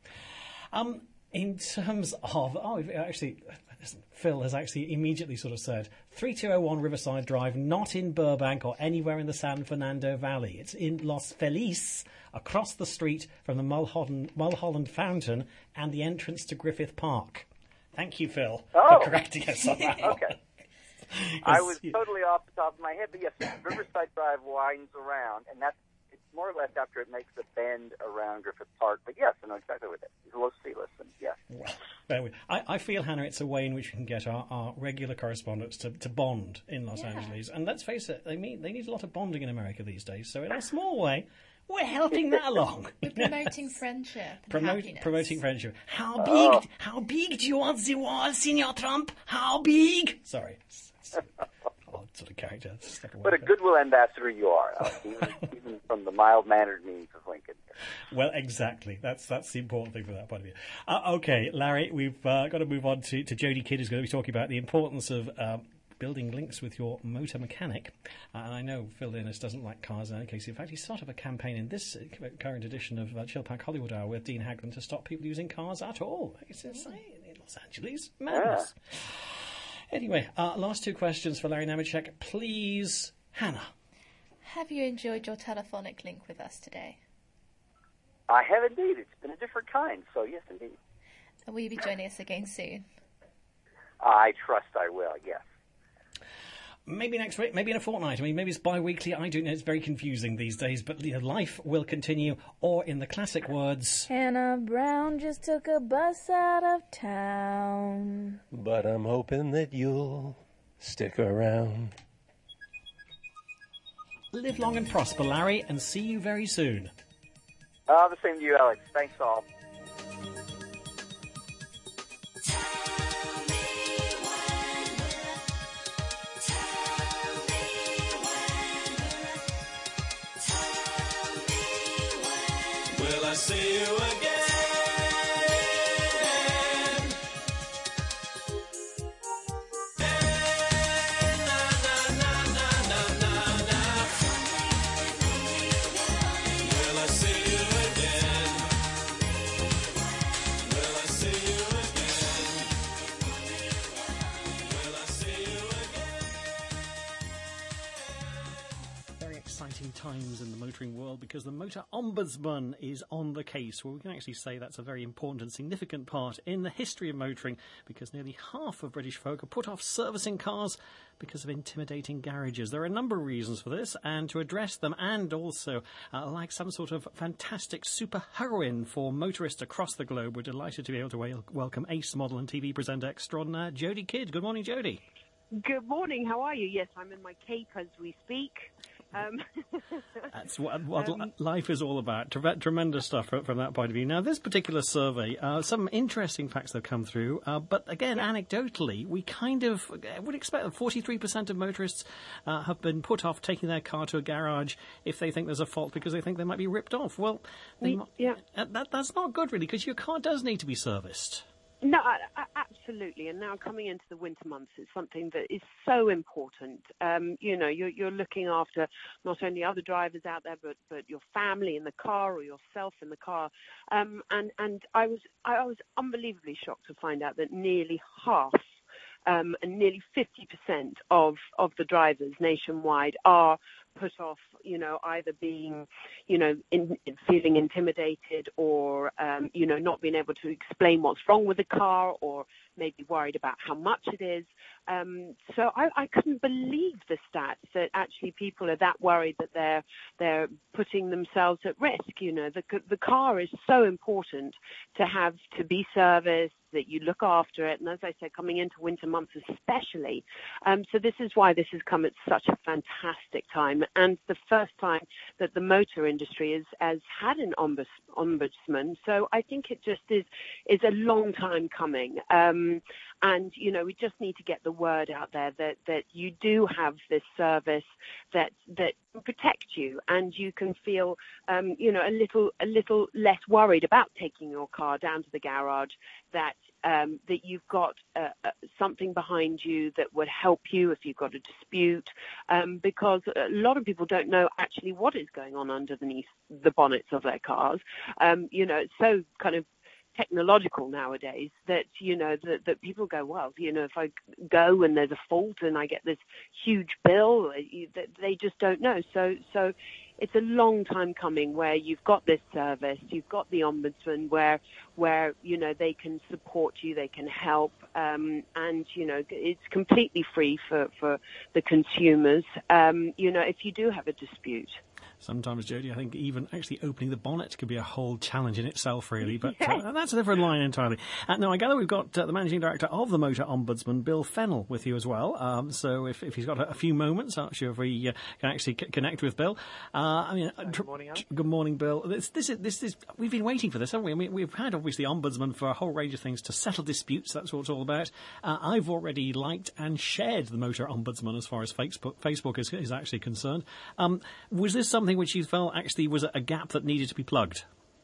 In terms of... Phil has actually immediately sort of said 3201 Riverside Drive, not in Burbank or anywhere in the San Fernando Valley. It's in Los Feliz, across the street from the Mulholland Fountain and the entrance to Griffith Park. Thank you, Phil, for correcting us on that. Okay. I was totally off the top of my head, but yes, Riverside Drive winds around, and it's more or less after it makes the bend around Griffith Park. But yes, I know exactly what that is. Los Feliz, and yes. Well, I feel, Hannah, it's a way in which we can get our regular correspondents to bond in Los Angeles. And let's face it, they need a lot of bonding in America these days. So in a small way, we're helping that along. We're promoting friendship and happiness. Promoting friendship. How big do you want the wall, Senor Trump? How big? Sorry. Odd sort of character. What a goodwill ambassador you are, even from the mild-mannered means of Lincoln. Well, exactly. That's the important thing from that point of view. Okay, Larry, we've got to move on to Jodie Kidd, who's going to be talking about the importance of building links with your motor mechanic. And I know Phil Innes doesn't like cars in any case. In fact, he started a campaign in this current edition of Chilpack Hollywood Hour with Dean Hagland to stop people using cars at all. It's insane in Los Angeles. Madness. Yeah. Anyway, last 2 questions for Larry Nemeczek. Please, Hannah. Have you enjoyed your telephonic link with us today? I have indeed. It's been a different kind, so yes, indeed. And will you be joining us again soon? I trust I will, yes. Maybe next week, maybe in a fortnight. I mean, maybe it's bi-weekly. I don't know. It's very confusing these days. But life will continue. Or in the classic words... Hannah Brown just took a bus out of town. But I'm hoping that you'll stick around. Live long and prosper, Larry, and see you very soon. The same to you, Alex. Thanks all. See you again. Will I see you again? Will I see you again? Will I see you again? Very exciting. exciting times in the motoring world because the Motor Ombudsman is on the case. Well, we can actually say that's a very important and significant part in the history of motoring because nearly half of British folk are put off servicing cars because of intimidating garages. There are a number of reasons for this, and to address them and also like some sort of fantastic super heroine for motorists across the globe, we're delighted to be able to welcome ace model and TV presenter extraordinaire Jodie Kidd. Good morning, Jodie. Good morning. How are you? Yes, I'm in my cape as we speak. That's what life is all about. Tremendous stuff from that point of view. Now, this particular survey, some interesting facts have come through, but again, anecdotally, we kind of would expect that 43% of motorists have been put off taking their car to a garage if they think there's a fault because they think they might be ripped off. Well, that's not good, really, because your car does need to be serviced. No, absolutely. And now coming into the winter months, it's something that is so important. You're looking after not only other drivers out there, but your family in the car or yourself in the car. And I was unbelievably shocked to find out that nearly half, and nearly 50% of the drivers nationwide are put off, either being, feeling intimidated or, not being able to explain what's wrong with the car or maybe worried about how much it is. So I couldn't believe the stats that actually people are that worried that they're putting themselves at risk. The car is so important to be serviced, that you look after it. And as I said, coming into winter months especially. So this is why this has come at such a fantastic time. And the first time that the motor industry has had an ombudsman. So I think it just is a long time coming. And, we just need to get the word out there that you do have this service that protect you, and you can feel, a little less worried about taking your car down to the garage, that you've got something behind you that would help you if you've got a dispute, because a lot of people don't know actually what is going on underneath the bonnets of their cars. It's so kind of technological nowadays that that people go, well, if I go and there's a fault and I get this huge bill, they just don't know. So it's a long time coming where you've got this service, you've got the ombudsman where they can support you, they can help, and it's completely free for the consumers. If you do have a dispute. Sometimes, Jodie, I think even actually opening the bonnet could be a whole challenge in itself, really. But that's a different line entirely. Now, I gather we've got the Managing Director of the Motor Ombudsman, Bill Fennell, with you as well. So if he's got a few moments, I'm sure if we can actually connect with Bill. Good morning, Alan. Good morning, Bill. This is we've been waiting for this, haven't we? I mean, we've had, obviously, Ombudsman for a whole range of things to settle disputes. That's what it's all about. I've already liked and shared the Motor Ombudsman as far as Facebook is actually concerned. Was this something which you felt actually was a gap that needed to be plugged?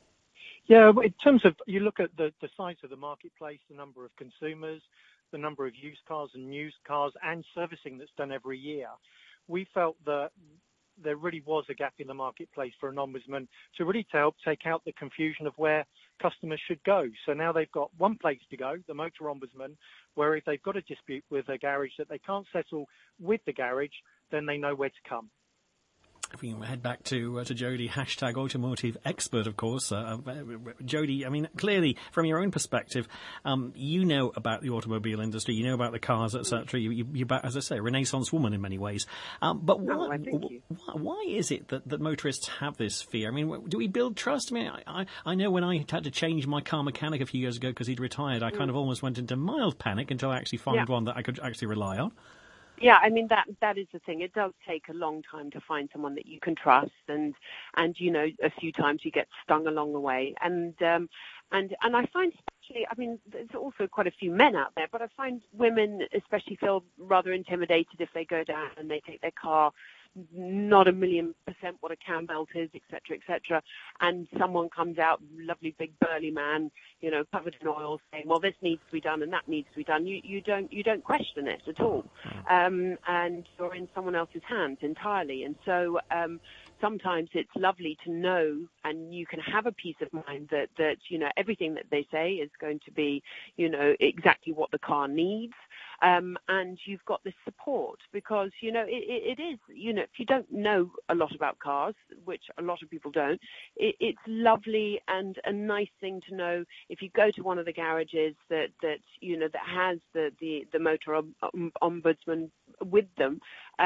Yeah, in terms of, you look at the size of the marketplace, the number of consumers, the number of used cars and new cars and servicing that's done every year, we felt that there really was a gap in the marketplace for an ombudsman to really help take out the confusion of where customers should go. So now they've got one place to go, the Motor Ombudsman, where if they've got a dispute with a garage that they can't settle with the garage, then they know where to come. If we can head back to Jodie, hashtag automotive expert, of course. Jodie, I mean, clearly, from your own perspective, you know about the automobile industry, you know about the cars, etc. You're, as I say, a Renaissance woman in many ways. But why is it that motorists have this fear? I mean, do we build trust? I mean, I know when I had to change my car mechanic a few years ago because he'd retired, I kind of almost went into mild panic until I actually found one that I could actually rely on. Yeah, I mean, that is the thing. It does take a long time to find someone that you can trust, and a few times you get stung along the way. And I find especially, I mean, there's also quite a few men out there, but I find women especially feel rather intimidated if they go down and they take their car not 1,000,000% what a cam belt is, etc., and someone comes out, lovely big burly man, covered in oil, saying, well, this needs to be done and that needs to be done. You don't question it at all, and you're in someone else's hands entirely. And so sometimes it's lovely to know, and you can have a peace of mind that everything that they say is going to be exactly what the car needs. and you've got this support because, it is, if you don't know a lot about cars, which a lot of people don't, it's lovely and a nice thing to know if you go to one of the garages that has the motor ombudsman with them.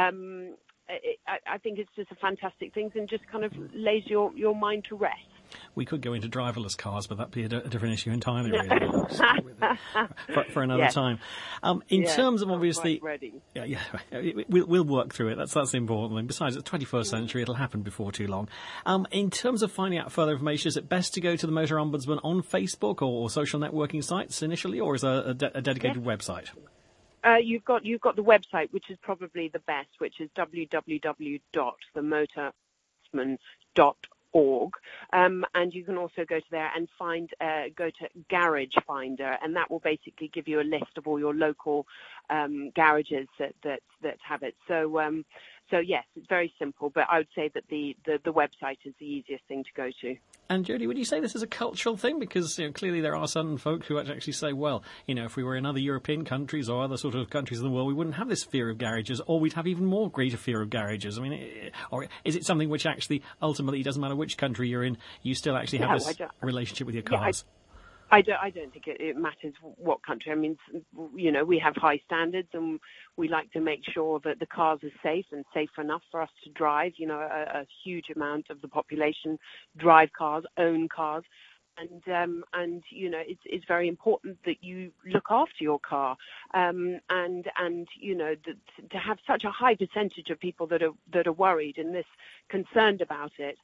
I think it's just a fantastic thing and just kind of lays your mind to rest. We could go into driverless cars, but that'd be a different issue entirely, really. for another time. In terms of obviously, we'll work through it. That's the important thing. Besides, it's the 21st century; it'll happen before too long. In terms of finding out further information, is it best to go to the Motor Ombudsman on Facebook or social networking sites initially, or is there a dedicated website? You've got the website, which is probably the best, which is www.themotorombudsman.org, and you can also go to there and go to Garage Finder, and that will basically give you a list of all your local garages that have it. So yes, it's very simple, but I would say that the website is the easiest thing to go to. And Jodie, would you say this is a cultural thing? Because clearly there are some folk who actually say, well, if we were in other European countries or other sort of countries of the world, we wouldn't have this fear of garages, or we'd have even more greater fear of garages. I mean, or is it something which actually ultimately doesn't matter which country you're in, you still actually have this relationship with your cars? I don't think it matters what country. I mean, we have high standards, and we like to make sure that the cars are safe and safe enough for us to drive. A huge amount of the population drive cars, own cars, and it's very important that you look after your car. To have such a high percentage of people that are worried and concerned about it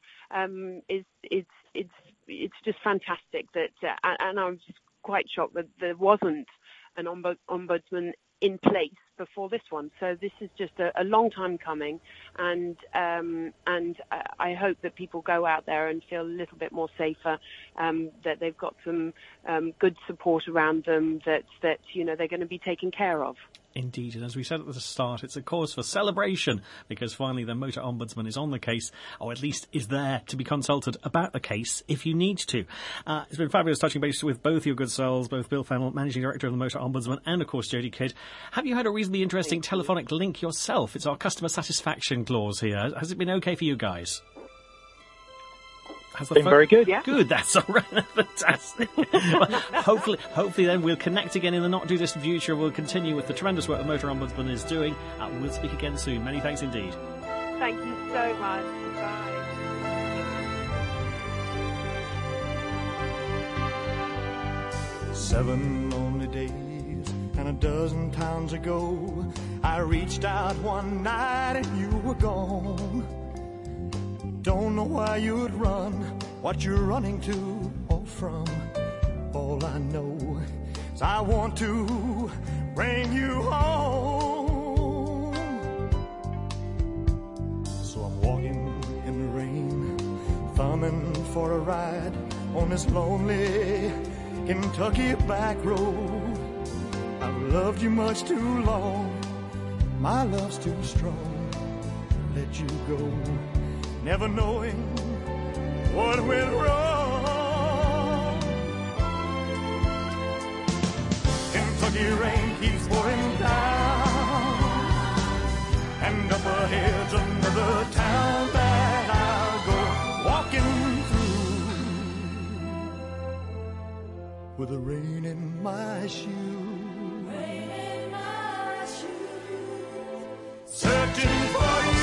it's just fantastic that, and I was just quite shocked that there wasn't an ombudsman in place before this one. So this is just a long time coming, and I hope that people go out there and feel a little bit more safer, that they've got some good support around them, that they're going to be taken care of. Indeed, and as we said at the start, it's a cause for celebration because finally the Motor Ombudsman is on the case, or at least is there to be consulted about the case if you need to. It's been fabulous touching base with both your good souls, both Bill Fennell, Managing Director of the Motor Ombudsman, and of course Jodie Kidd. Have you had a reasonably interesting telephonic link yourself? It's our customer satisfaction clause here. Has it been okay for you guys? Has been very good. Yeah. Good, that's all right. Fantastic. Well, hopefully then we'll connect again in the not too distant future. We'll continue with the tremendous work the Motor Ombudsman is doing. We'll speak again soon. Many thanks indeed. Thank you so much. Bye. 7 lonely days and a dozen towns ago, I reached out one night and you were gone. Don't know why you'd run, what you're running to or from. All I know is I want to bring you home. So I'm walking in the rain, thumbing for a ride on this lonely Kentucky back road. I've loved you much too long, my love's too strong to let you go. Never knowing what went wrong. Kentucky rain keeps pouring down, and up ahead's another town that I'll go walking through with the rain in my shoes. Rain in my shoes. Searching for you.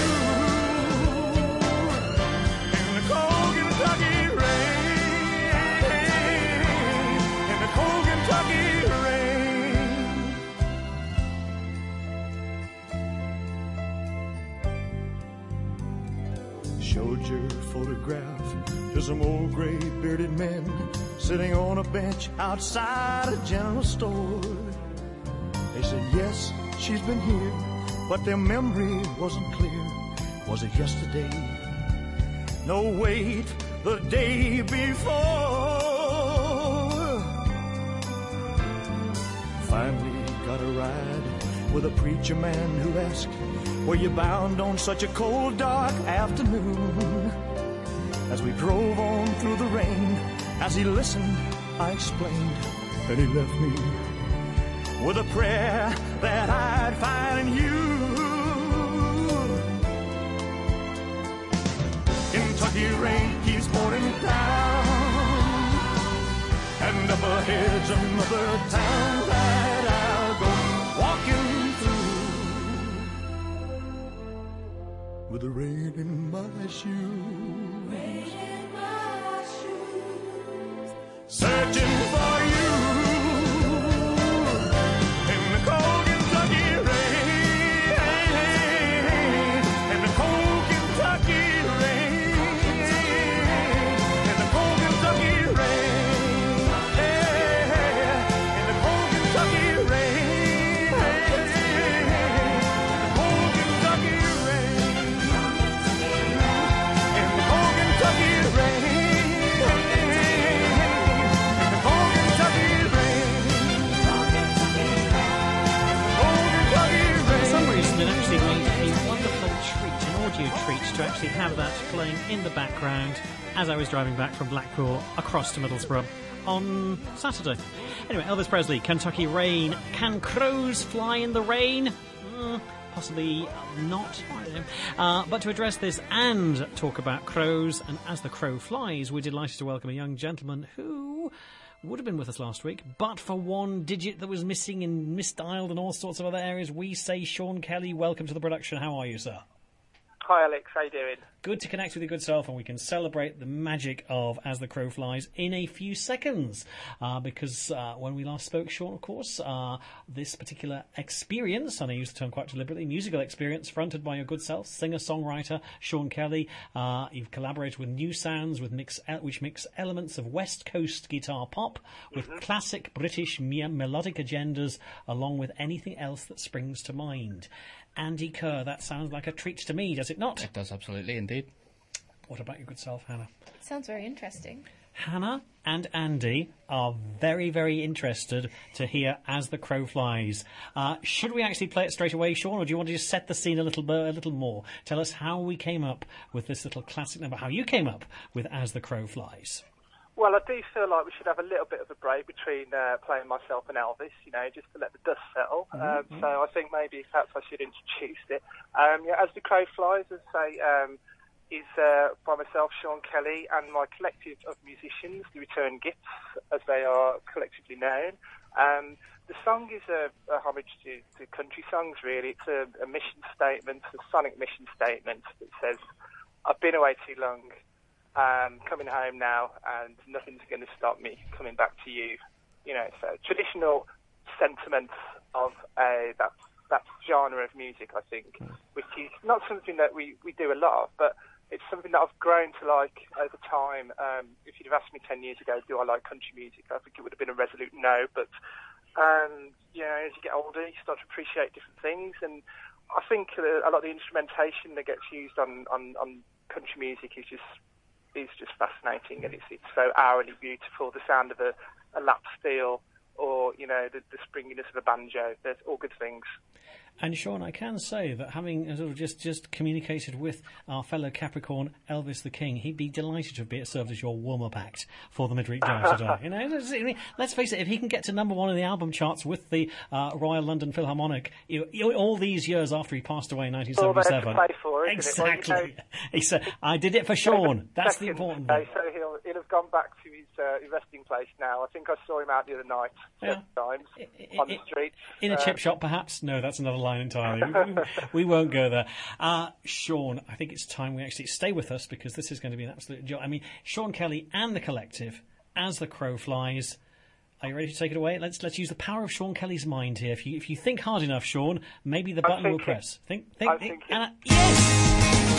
Showed your photograph to some old gray bearded men sitting on a bench outside a general store. They said, yes, she's been here, but their memory wasn't clear. Was it yesterday? No, wait, the day before. Finally got a ride with a preacher man who asked, were you bound on such a cold, dark afternoon? As we drove on through the rain, as he listened, I explained that he left me with a prayer that I'd find you. Kentucky rain keeps pouring down, and up ahead's another town that I'll go walking through with the rain in my shoes. Rain in my shoes. Searching for you in the cold Kentucky rain, in the cold Kentucky rain, in the cold Kentucky rain, in the cold Kentucky rain, in the cold Kentucky rain, in the cold Kentucky rain. It actually made a wonderful treat, an audio treat, to actually have that playing in the background as I was driving back from Blackpool across to Middlesbrough on Saturday. Anyway, Elvis Presley, Kentucky Rain. Can crows fly in the rain? Possibly not. I don't know. But to address this and talk about crows, and as the crow flies, we're delighted to welcome a young gentleman who would have been with us last week, but for one digit that was missing and misdialed and all sorts of other areas, we say Sean Kelly, welcome to the production. How are you, sir? Hi, Alex. How you doing? Good to connect with your good self, and we can celebrate the magic of As the Crow Flies in a few seconds. Because when we last spoke, Sean, of course, this particular experience, and I use the term quite deliberately, musical experience, fronted by your good self, singer-songwriter Sean Kelly. You've collaborated with New Sounds, which mix elements of West Coast guitar pop with classic British melodic agendas, along with anything else that springs to mind. Andy Kerr, that sounds like a treat to me, does it not? It does, absolutely, indeed. What about your good self, Hannah? It sounds very interesting. Hannah and Andy are very, very interested to hear As the Crow Flies. Should we actually play it straight away, Sean, or do you want to just set the scene a little more? Tell us how we came up with this little classic number, how you came up with As the Crow Flies. Well, I do feel like we should have a little bit of a break between playing myself and Elvis, just to let the dust settle. Mm-hmm. So I think maybe perhaps I should introduce it. As the Crow Flies, as I say, is by myself, Sean Kelly, and my collective of musicians, the Return Gifts, as they are collectively known. The song is a homage to country songs, really. It's a mission statement, a sonic mission statement that says, I've been away too long. Coming home now, and nothing's going to stop me coming back to you. So traditional sentiments of that genre of music, I think, which is not something that we do a lot of, but it's something that I've grown to like over time. If you'd have asked me 10 years ago, do I like country music, I think it would have been a resolute no, but as you get older, you start to appreciate different things, and I think a lot of the instrumentation that gets used on country music is just fascinating, and it's so hourly beautiful. The sound of a lap steel, or the springiness of a banjo. There's all good things. And Sean, I can say that having sort of just communicated with our fellow Capricorn, Elvis the King, he'd be delighted to be served as your warm-up act for the Midweek Jazz today. Let's face it, if he can get to number one in the album charts with the Royal London Philharmonic, all these years after he passed away in 1977. All there to play for, exactly. Well, he said, I did it for Sean. That's the important thing. So he'll have gone back to his resting place now. I think I saw him out the other night times on the streets. In a chip shop, perhaps? No, that's another line entirely. We won't go there. Sean, I think it's time we actually stay with us, because this is going to be an absolute joy. I mean, Sean Kelly and the collective, As the Crow Flies. Are you ready to take it away? Let's use the power of Sean Kelly's mind here. If you think hard enough, Sean, maybe the button will press. Think. Yes!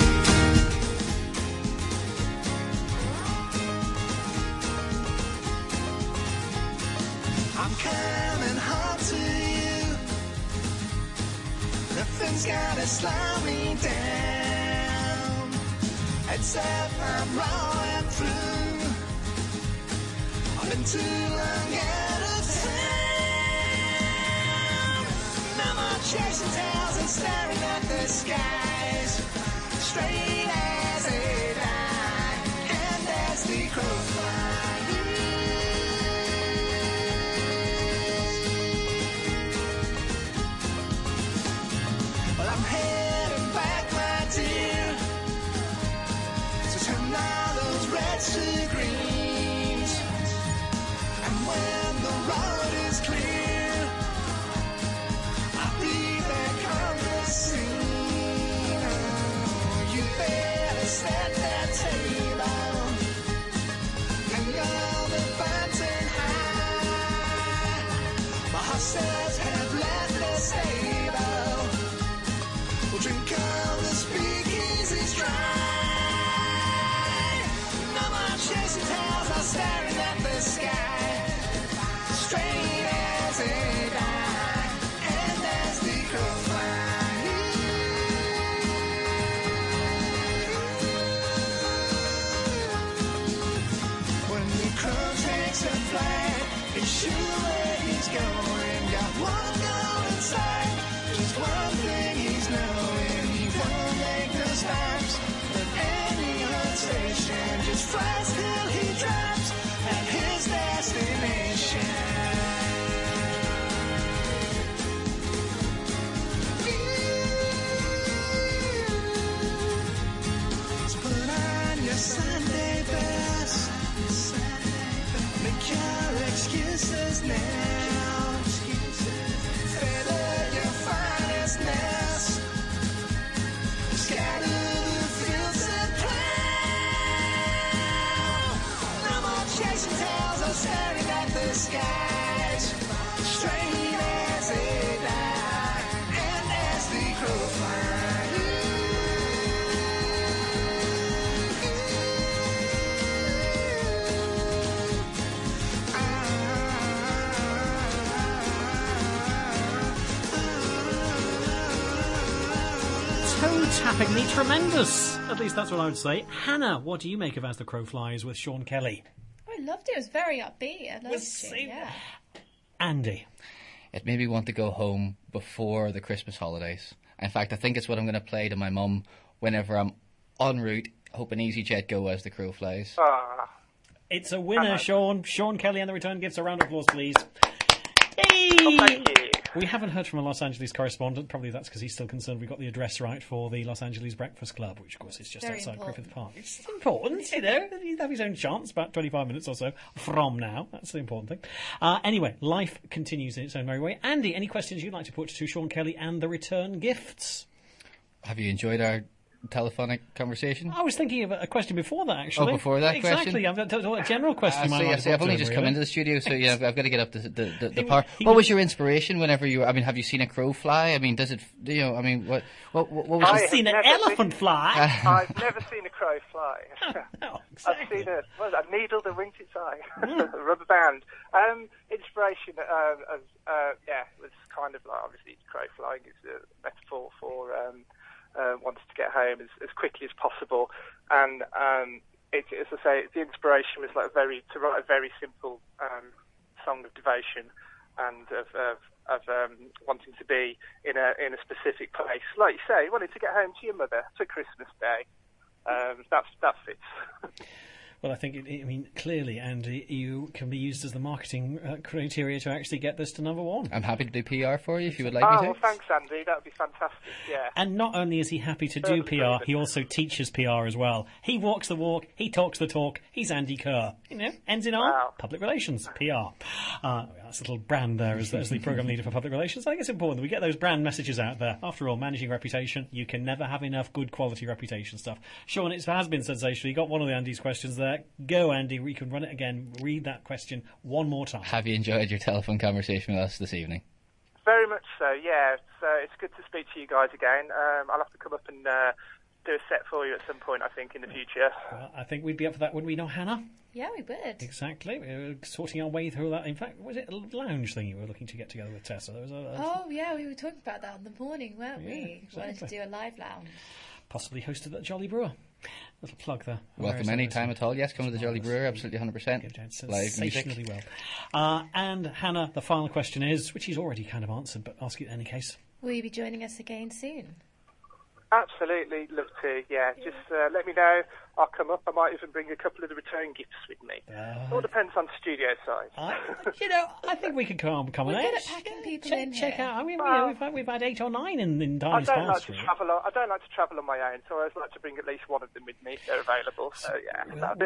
I'm coming home to you. Nothing's gonna slow me down, except I'm rolling through. I've been too long out of town. No more chasing tails and staring at the skies, straight as a line, and as the crow flies. set their table, and all the fountain high. My horses have left the stable. We'll drink all the speakeasies dry. No more chasing tails or staring at the sky. Straight as a die, and as the crow flies. When the crow takes a flight, he's sure where he's going. Got one goal inside, just one thing he's knowing. He won't make no stops at any hard station. Just flies till he drops at his destination. So put on your Sunday best. Make your excuses now. Feather your finest nest. Scatter the fields and plow. No more chasing tails or staring at the skies. Straight as a die, and as the crow flies. Toe-tappingly tremendous. At least that's what I would say. Hannah, what do you make of As the Crow Flies with Sean Kelly? I loved it. It was very upbeat. I loved it. Yeah. Andy. It made me want to go home before the Christmas holidays. In fact, I think it's what I'm going to play to my mum whenever I'm en route, hoping EasyJet go As the Crow Flies. It's a winner, Sean. Sean Kelly and the return gifts. A round of applause, please. Hey! Oh, thank you. We haven't heard from a Los Angeles correspondent. Probably that's because he's still concerned we got the address right for the Los Angeles Breakfast Club, which, of course, is just Very outside important. Griffith Park. It's important, you know. He'd have his own chance about 25 minutes or so from now. That's the important thing. Anyway, life continues in its own merry way. Andy, any questions you'd like to put to Sean Kelly and the return gifts? Have you enjoyed our telephonic conversation? I was thinking of a question before that, actually. Oh, before that exactly. question? Exactly. A general question. I've only just come into the studio, so yeah, I've got to get up the part. What was your inspiration whenever you? I mean, have you seen a crow fly? I mean, does it? You know, I mean, what was? I've seen an elephant fly. I've never seen a crow fly. No, I've seen a needle that winked its eye, a rubber band. Inspiration, was kind of like, obviously crow flying is a metaphor for wanted to get home as quickly as possible, and as I say, the inspiration was like to write a very simple song of devotion and of wanting to be in a specific place. Like you say, you wanted to get home to your mother to Christmas Day. That fits. Well, I think, clearly, Andy, you can be used as the marketing criteria to actually get this to number one. I'm happy to do PR for you if you would like me to. Well, thanks, Andy. That would be fantastic, yeah. And not only is he happy to do PR, he also teaches PR as well. He walks the walk, he talks the talk, he's Andy Kerr. You know, ends in R, public relations, PR. That's a little brand there as the programme leader for public relations. I think it's important that we get those brand messages out there. After all, managing reputation, you can never have enough good quality reputation stuff. Sean, it has been sensational. You got one of the Andy's questions there. Go, Andy. We can run it again. Read that question one more time. Have you enjoyed your telephone conversation with us this evening? Very much so, yeah. It's good to speak to you guys again. I'll have to come up and do a set for you at some point, I think, in the future. Well, I think we'd be up for that, wouldn't we, Hannah? Yeah, we would. Exactly. We were sorting our way through that. In fact, was it a lounge thing you were looking to get together with Tessa? There was Oh, yeah, we were talking about that in the morning, weren't we? Exactly. Wanted to do a live lounge. Possibly hosted at Jolly Brewer. Little plug there. Welcome any time at all. Yes, come to the Jolly Brewer. Absolutely 100%. Live music. Sensationally well. And Hannah, the final question is, which he's already kind of answered, but ask it in any case. Will you be joining us again soon? Absolutely, love to, yeah. Just let me know. I'll come up. I might even bring a couple of the return gifts with me. It all depends on studio size. I think we could come We're in. good at packing people in Check here. out. I mean, we've had 8 or 9 in I Diamond's don't like past. to travel. I don't like to travel on my own, so I always like to bring at least one of them with me if they're available. So yeah,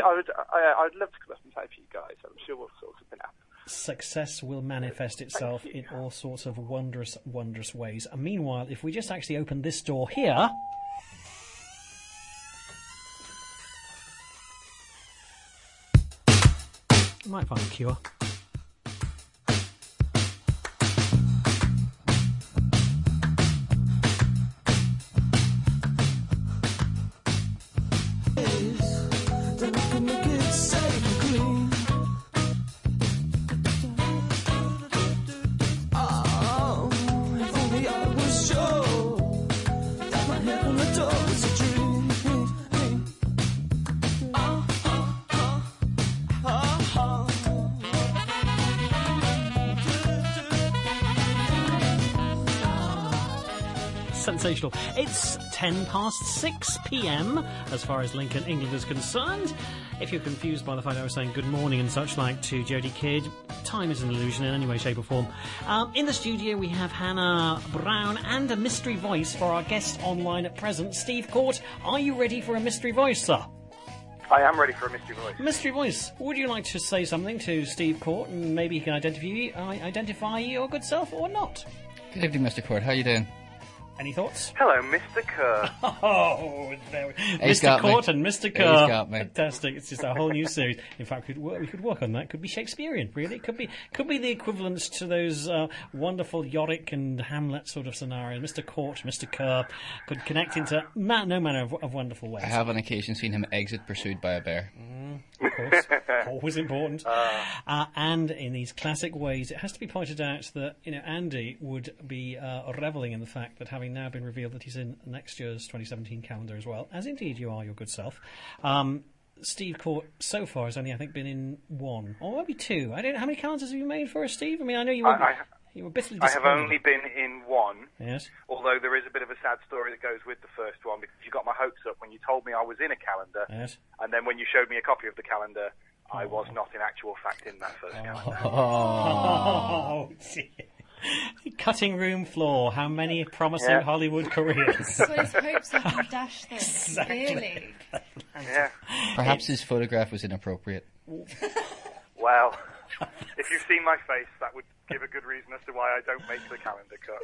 I'd love to come up and play for you guys. I'm sure we'll sort something out. Success will manifest itself in all sorts of wondrous, wondrous ways. And meanwhile, if we just actually open this door here, You might find a cure. Sensational. It's 6 p.m. as far as Lincoln, England is concerned. If you're confused by the fact I was saying good morning and such like to Jodie Kidd, time is an illusion in any way, shape or form. In the studio we have Hannah Brown and a mystery voice for our guest online at present, Steve Court. Are you ready for a mystery voice, sir? I am ready for a mystery voice. Mystery voice, would you like to say something to Steve Court and maybe he can identify your good self or not? Good evening, Mr. Court. How are you doing? Any thoughts? Hello, Mr. Kerr. Oh, there Mr. Court and Mr. Kerr. He's got me. Fantastic. It's just a whole new series. In fact, we could work on that. Could be Shakespearean, really. It could be the equivalent to those wonderful Yorick and Hamlet sort of scenarios. Mr. Court, Mr. Kerr could connect into no manner of wonderful ways. I have on occasion seen him exit pursued by a bear. Of course. Always important. And in these classic ways, it has to be pointed out that Andy would be revelling in the fact that having now been revealed that he's in next year's 2017 calendar as well, as indeed you are your good self. Steve Court so far has only, I think, been in one or maybe two. I don't know how many calendars have you made for us, Steve. I mean, I know you were. You were bitterly disappointed. I have only been in one. Yes. Although there is a bit of a sad story that goes with the first one because you got my hopes up when you told me I was in a calendar. Yes. And then when you showed me a copy of the calendar, I was not in actual fact in that first calendar. Oh, dear. Cutting room floor. How many promising Hollywood careers? So his hopes have been dashed then. Exactly. Really? Yeah. Perhaps his photograph was inappropriate. Well, if you've seen my face, that would give a good reason as to why I don't make the calendar cut.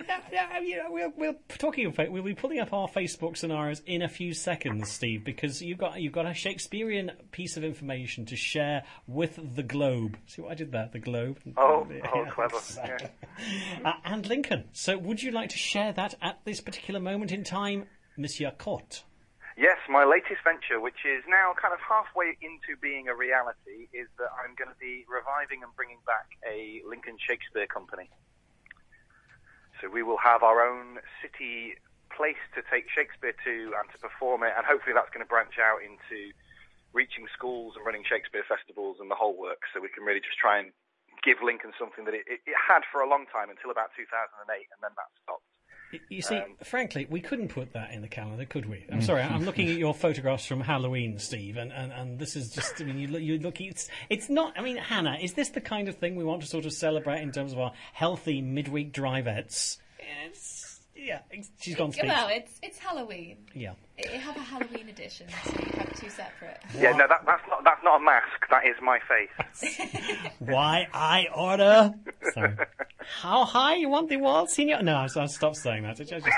We'll be pulling up our Facebook scenarios in a few seconds, Steve, because you've got a Shakespearean piece of information to share with the Globe. See what I did there? The Globe. Oh, clever. Exactly. And Lincoln. So, would you like to share that at this particular moment in time, Monsieur Court? Yes, my latest venture, which is now kind of halfway into being a reality, is that I'm going to be reviving and bringing back a Lincoln Shakespeare Company. So we will have our own city place to take Shakespeare to and to perform it, and hopefully that's going to branch out into reaching schools and running Shakespeare festivals and the whole work, so we can really just try and give Lincoln something that it had for a long time until about 2008, and then that stopped. You see, frankly, we couldn't put that in the calendar, could we? I'm sorry, I'm looking at your photographs from Halloween, Steve, and this is just, I mean, you look, it's not, I mean, Hannah, is this the kind of thing we want to sort of celebrate in terms of our healthy midweek drivettes? She's gone speech. Well, it's Halloween. Yeah. It have a Halloween edition, so you have two separate. Yeah, no, that's not a mask. That is my face. Why I order? Sorry. How high you want the wall, senior? No, I'll stop saying that.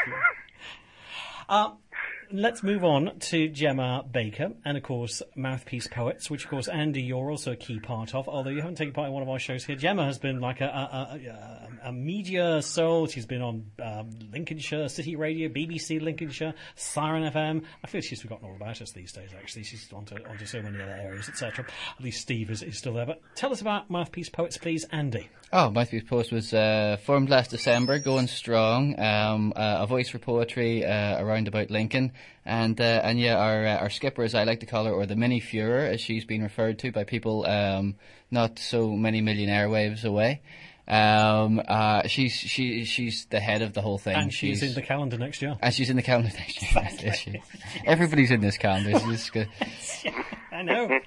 Let's move on to Gemma Baker and, of course, Mouthpiece Poets, which, of course, Andy, you're also a key part of, although you haven't taken part in one of our shows here. Gemma has been like a media soul. She's been on Lincolnshire City Radio, BBC Lincolnshire, Siren FM. I feel she's forgotten all about us these days, actually. She's onto so many other areas, etc. At least Steve is still there. But tell us about Mouthpiece Poets, please, Andy. Oh, Mouthpiece Poets was formed last December, going strong. A voice for poetry around about Lincoln. And yeah, our skipper, as I like to call her, or the Mini Führer, as she's been referred to by people not so many million airwaves away. She's the head of the whole thing. And she's in the calendar next year. And she's in the calendar next year. Exactly. Is she? Everybody's in this calendar. It's good. I know.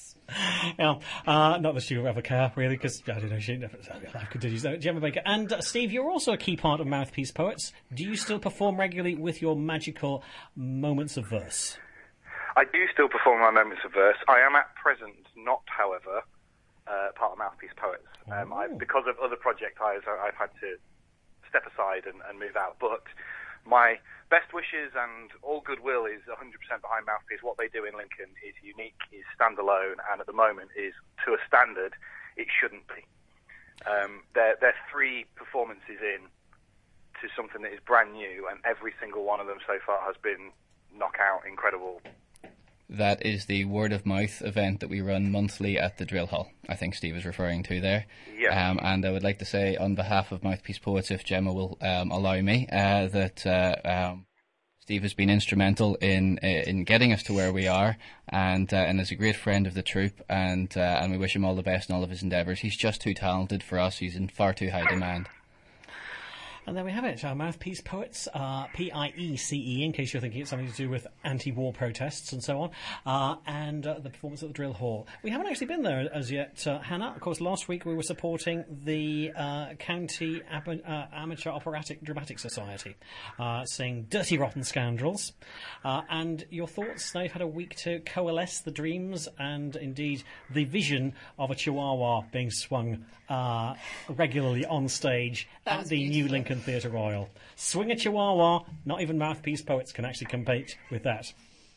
Not that she would ever care, really, because, I don't know, life continues. Gemma Baker. And, Steve, you're also a key part of Mouthpiece Poets. Do you still perform regularly with your magical moments of verse? I do still perform my moments of verse. I am at present not, however, part of Mouthpiece Poets. Because of other project hires, I've had to step aside and move out. But my best wishes and all goodwill is 100% behind Mouthpiece. What they do in Lincoln is unique, is standalone, and at the moment is to a standard it shouldn't be. They're 3 performances in to something that is brand new, and every single one of them so far has been knockout incredible. That is the word of mouth event that we run monthly at the Drill Hall, I think Steve is referring to there. Yeah. And I would like to say on behalf of Mouthpiece Poets, if Gemma will allow me, that Steve has been instrumental in getting us to where we are, and is a great friend of the troupe, and we wish him all the best in all of his endeavours. He's just too talented for us. He's in far too high demand. And there we have it, our Mouthpiece Poets, P-I-E-C-E, in case you're thinking it's something to do with anti-war protests and so on, and the performance at the Drill Hall. We haven't actually been there as yet, Hannah. Of course, last week we were supporting the County Amateur Operatic Dramatic Society, sing Dirty Rotten Scoundrels. And your thoughts? Now you've had a week to coalesce the dreams and, indeed, the vision of a Chihuahua being swung regularly on stage at the New Lincoln Theatre Royal. Swing a Chihuahua, not even Mouthpiece Poets can actually compete with that.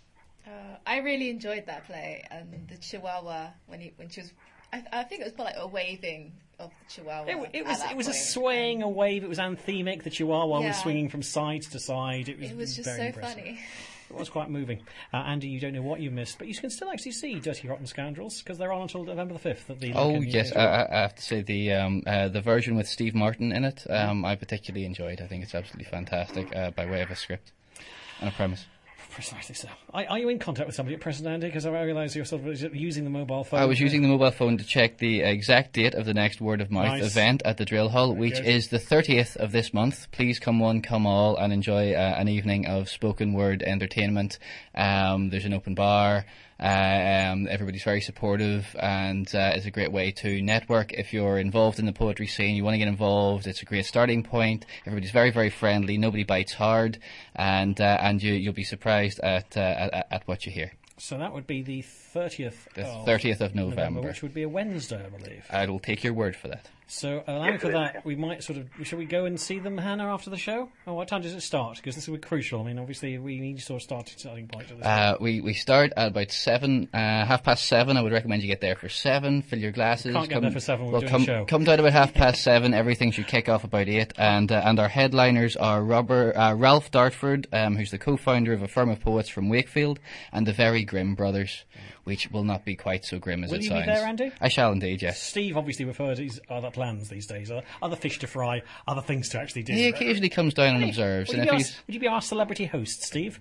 I really enjoyed that play, and the Chihuahua when she was, I think it was more like a waving of the Chihuahua. It was a swaying, a wave. It was anthemic. The Chihuahua was swinging from side to side. It was just very so impressive. funny. It was quite moving. Andy, you don't know what you missed, but you can still actually see Dirty Rotten Scoundrels because they're on until November the 5th. At the Lincoln yes, Theatre. I have to say the version with Steve Martin in it, I particularly enjoyed. I think it's absolutely fantastic by way of a script and a premise. Precisely so. Are you in contact with somebody at present, Andy? Because I realise you're sort of using the mobile phone. I was using the mobile phone to check the exact date of the next Word of Mouth event at the Drill Hall, which is the 30th of this month. Please come one, come all, and enjoy an evening of spoken word entertainment. There's an open bar. Everybody's very supportive, and it's a great way to network. If you're involved in the poetry scene, you want to get involved, it's a great starting point. Everybody's very, very friendly. Nobody bites hard, and you'll be surprised at what you hear. So that would be the 30th. The 30th of November, which would be a Wednesday, I believe. I will take your word for that. So, allowing for that, we might shall we go and see them, Hannah, after the show? Or what time does it start? Because this is crucial. I mean, obviously, we need sort of starting point. We start at about 7, 7:30. I would recommend you get there for 7. Fill your glasses. Can't get there for 7. We're doing a show. Come down about 7:30. Everything should kick off about 8. And our headliners are Ralph Dartford, who's the co-founder of a firm of poets from Wakefield, and the Very Grim Brothers, which will not be quite so grim as it sounds. Will you be there, Andy? I shall indeed, yes. Steve obviously refers to his other plans these days, other fish to fry, other things to actually do. He occasionally comes down and observes. Would you be our celebrity host, Steve?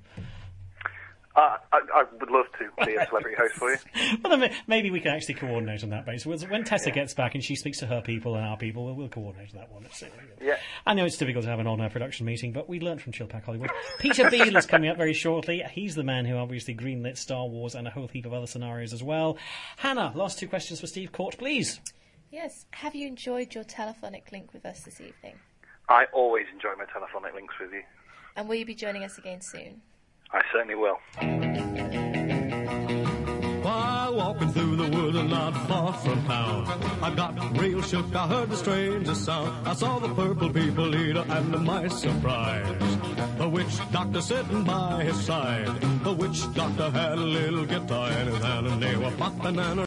I would love to be a celebrity host for you. Well, then maybe we can actually coordinate on that basis. When Tessa gets back and she speaks to her people and our people, we'll coordinate that one. Yeah. I know it's difficult to have an on-air production meeting, but we learned from Chilpack Hollywood. Peter Beale is coming up very shortly. He's the man who obviously greenlit Star Wars and a whole heap of other scenarios as well. Hannah, last 2 questions for Steve Court, please. Yes. Have you enjoyed your telephonic link with us this evening? I always enjoy my telephonic links with you. And will you be joining us again soon? I certainly will. While walking through the woods not far from town, I got real shook, I heard the strangest sound. I saw the purple people eater, and to my surprise, the witch doctor sitting by his side. The witch doctor had a little guitar in his hand, and they were popping and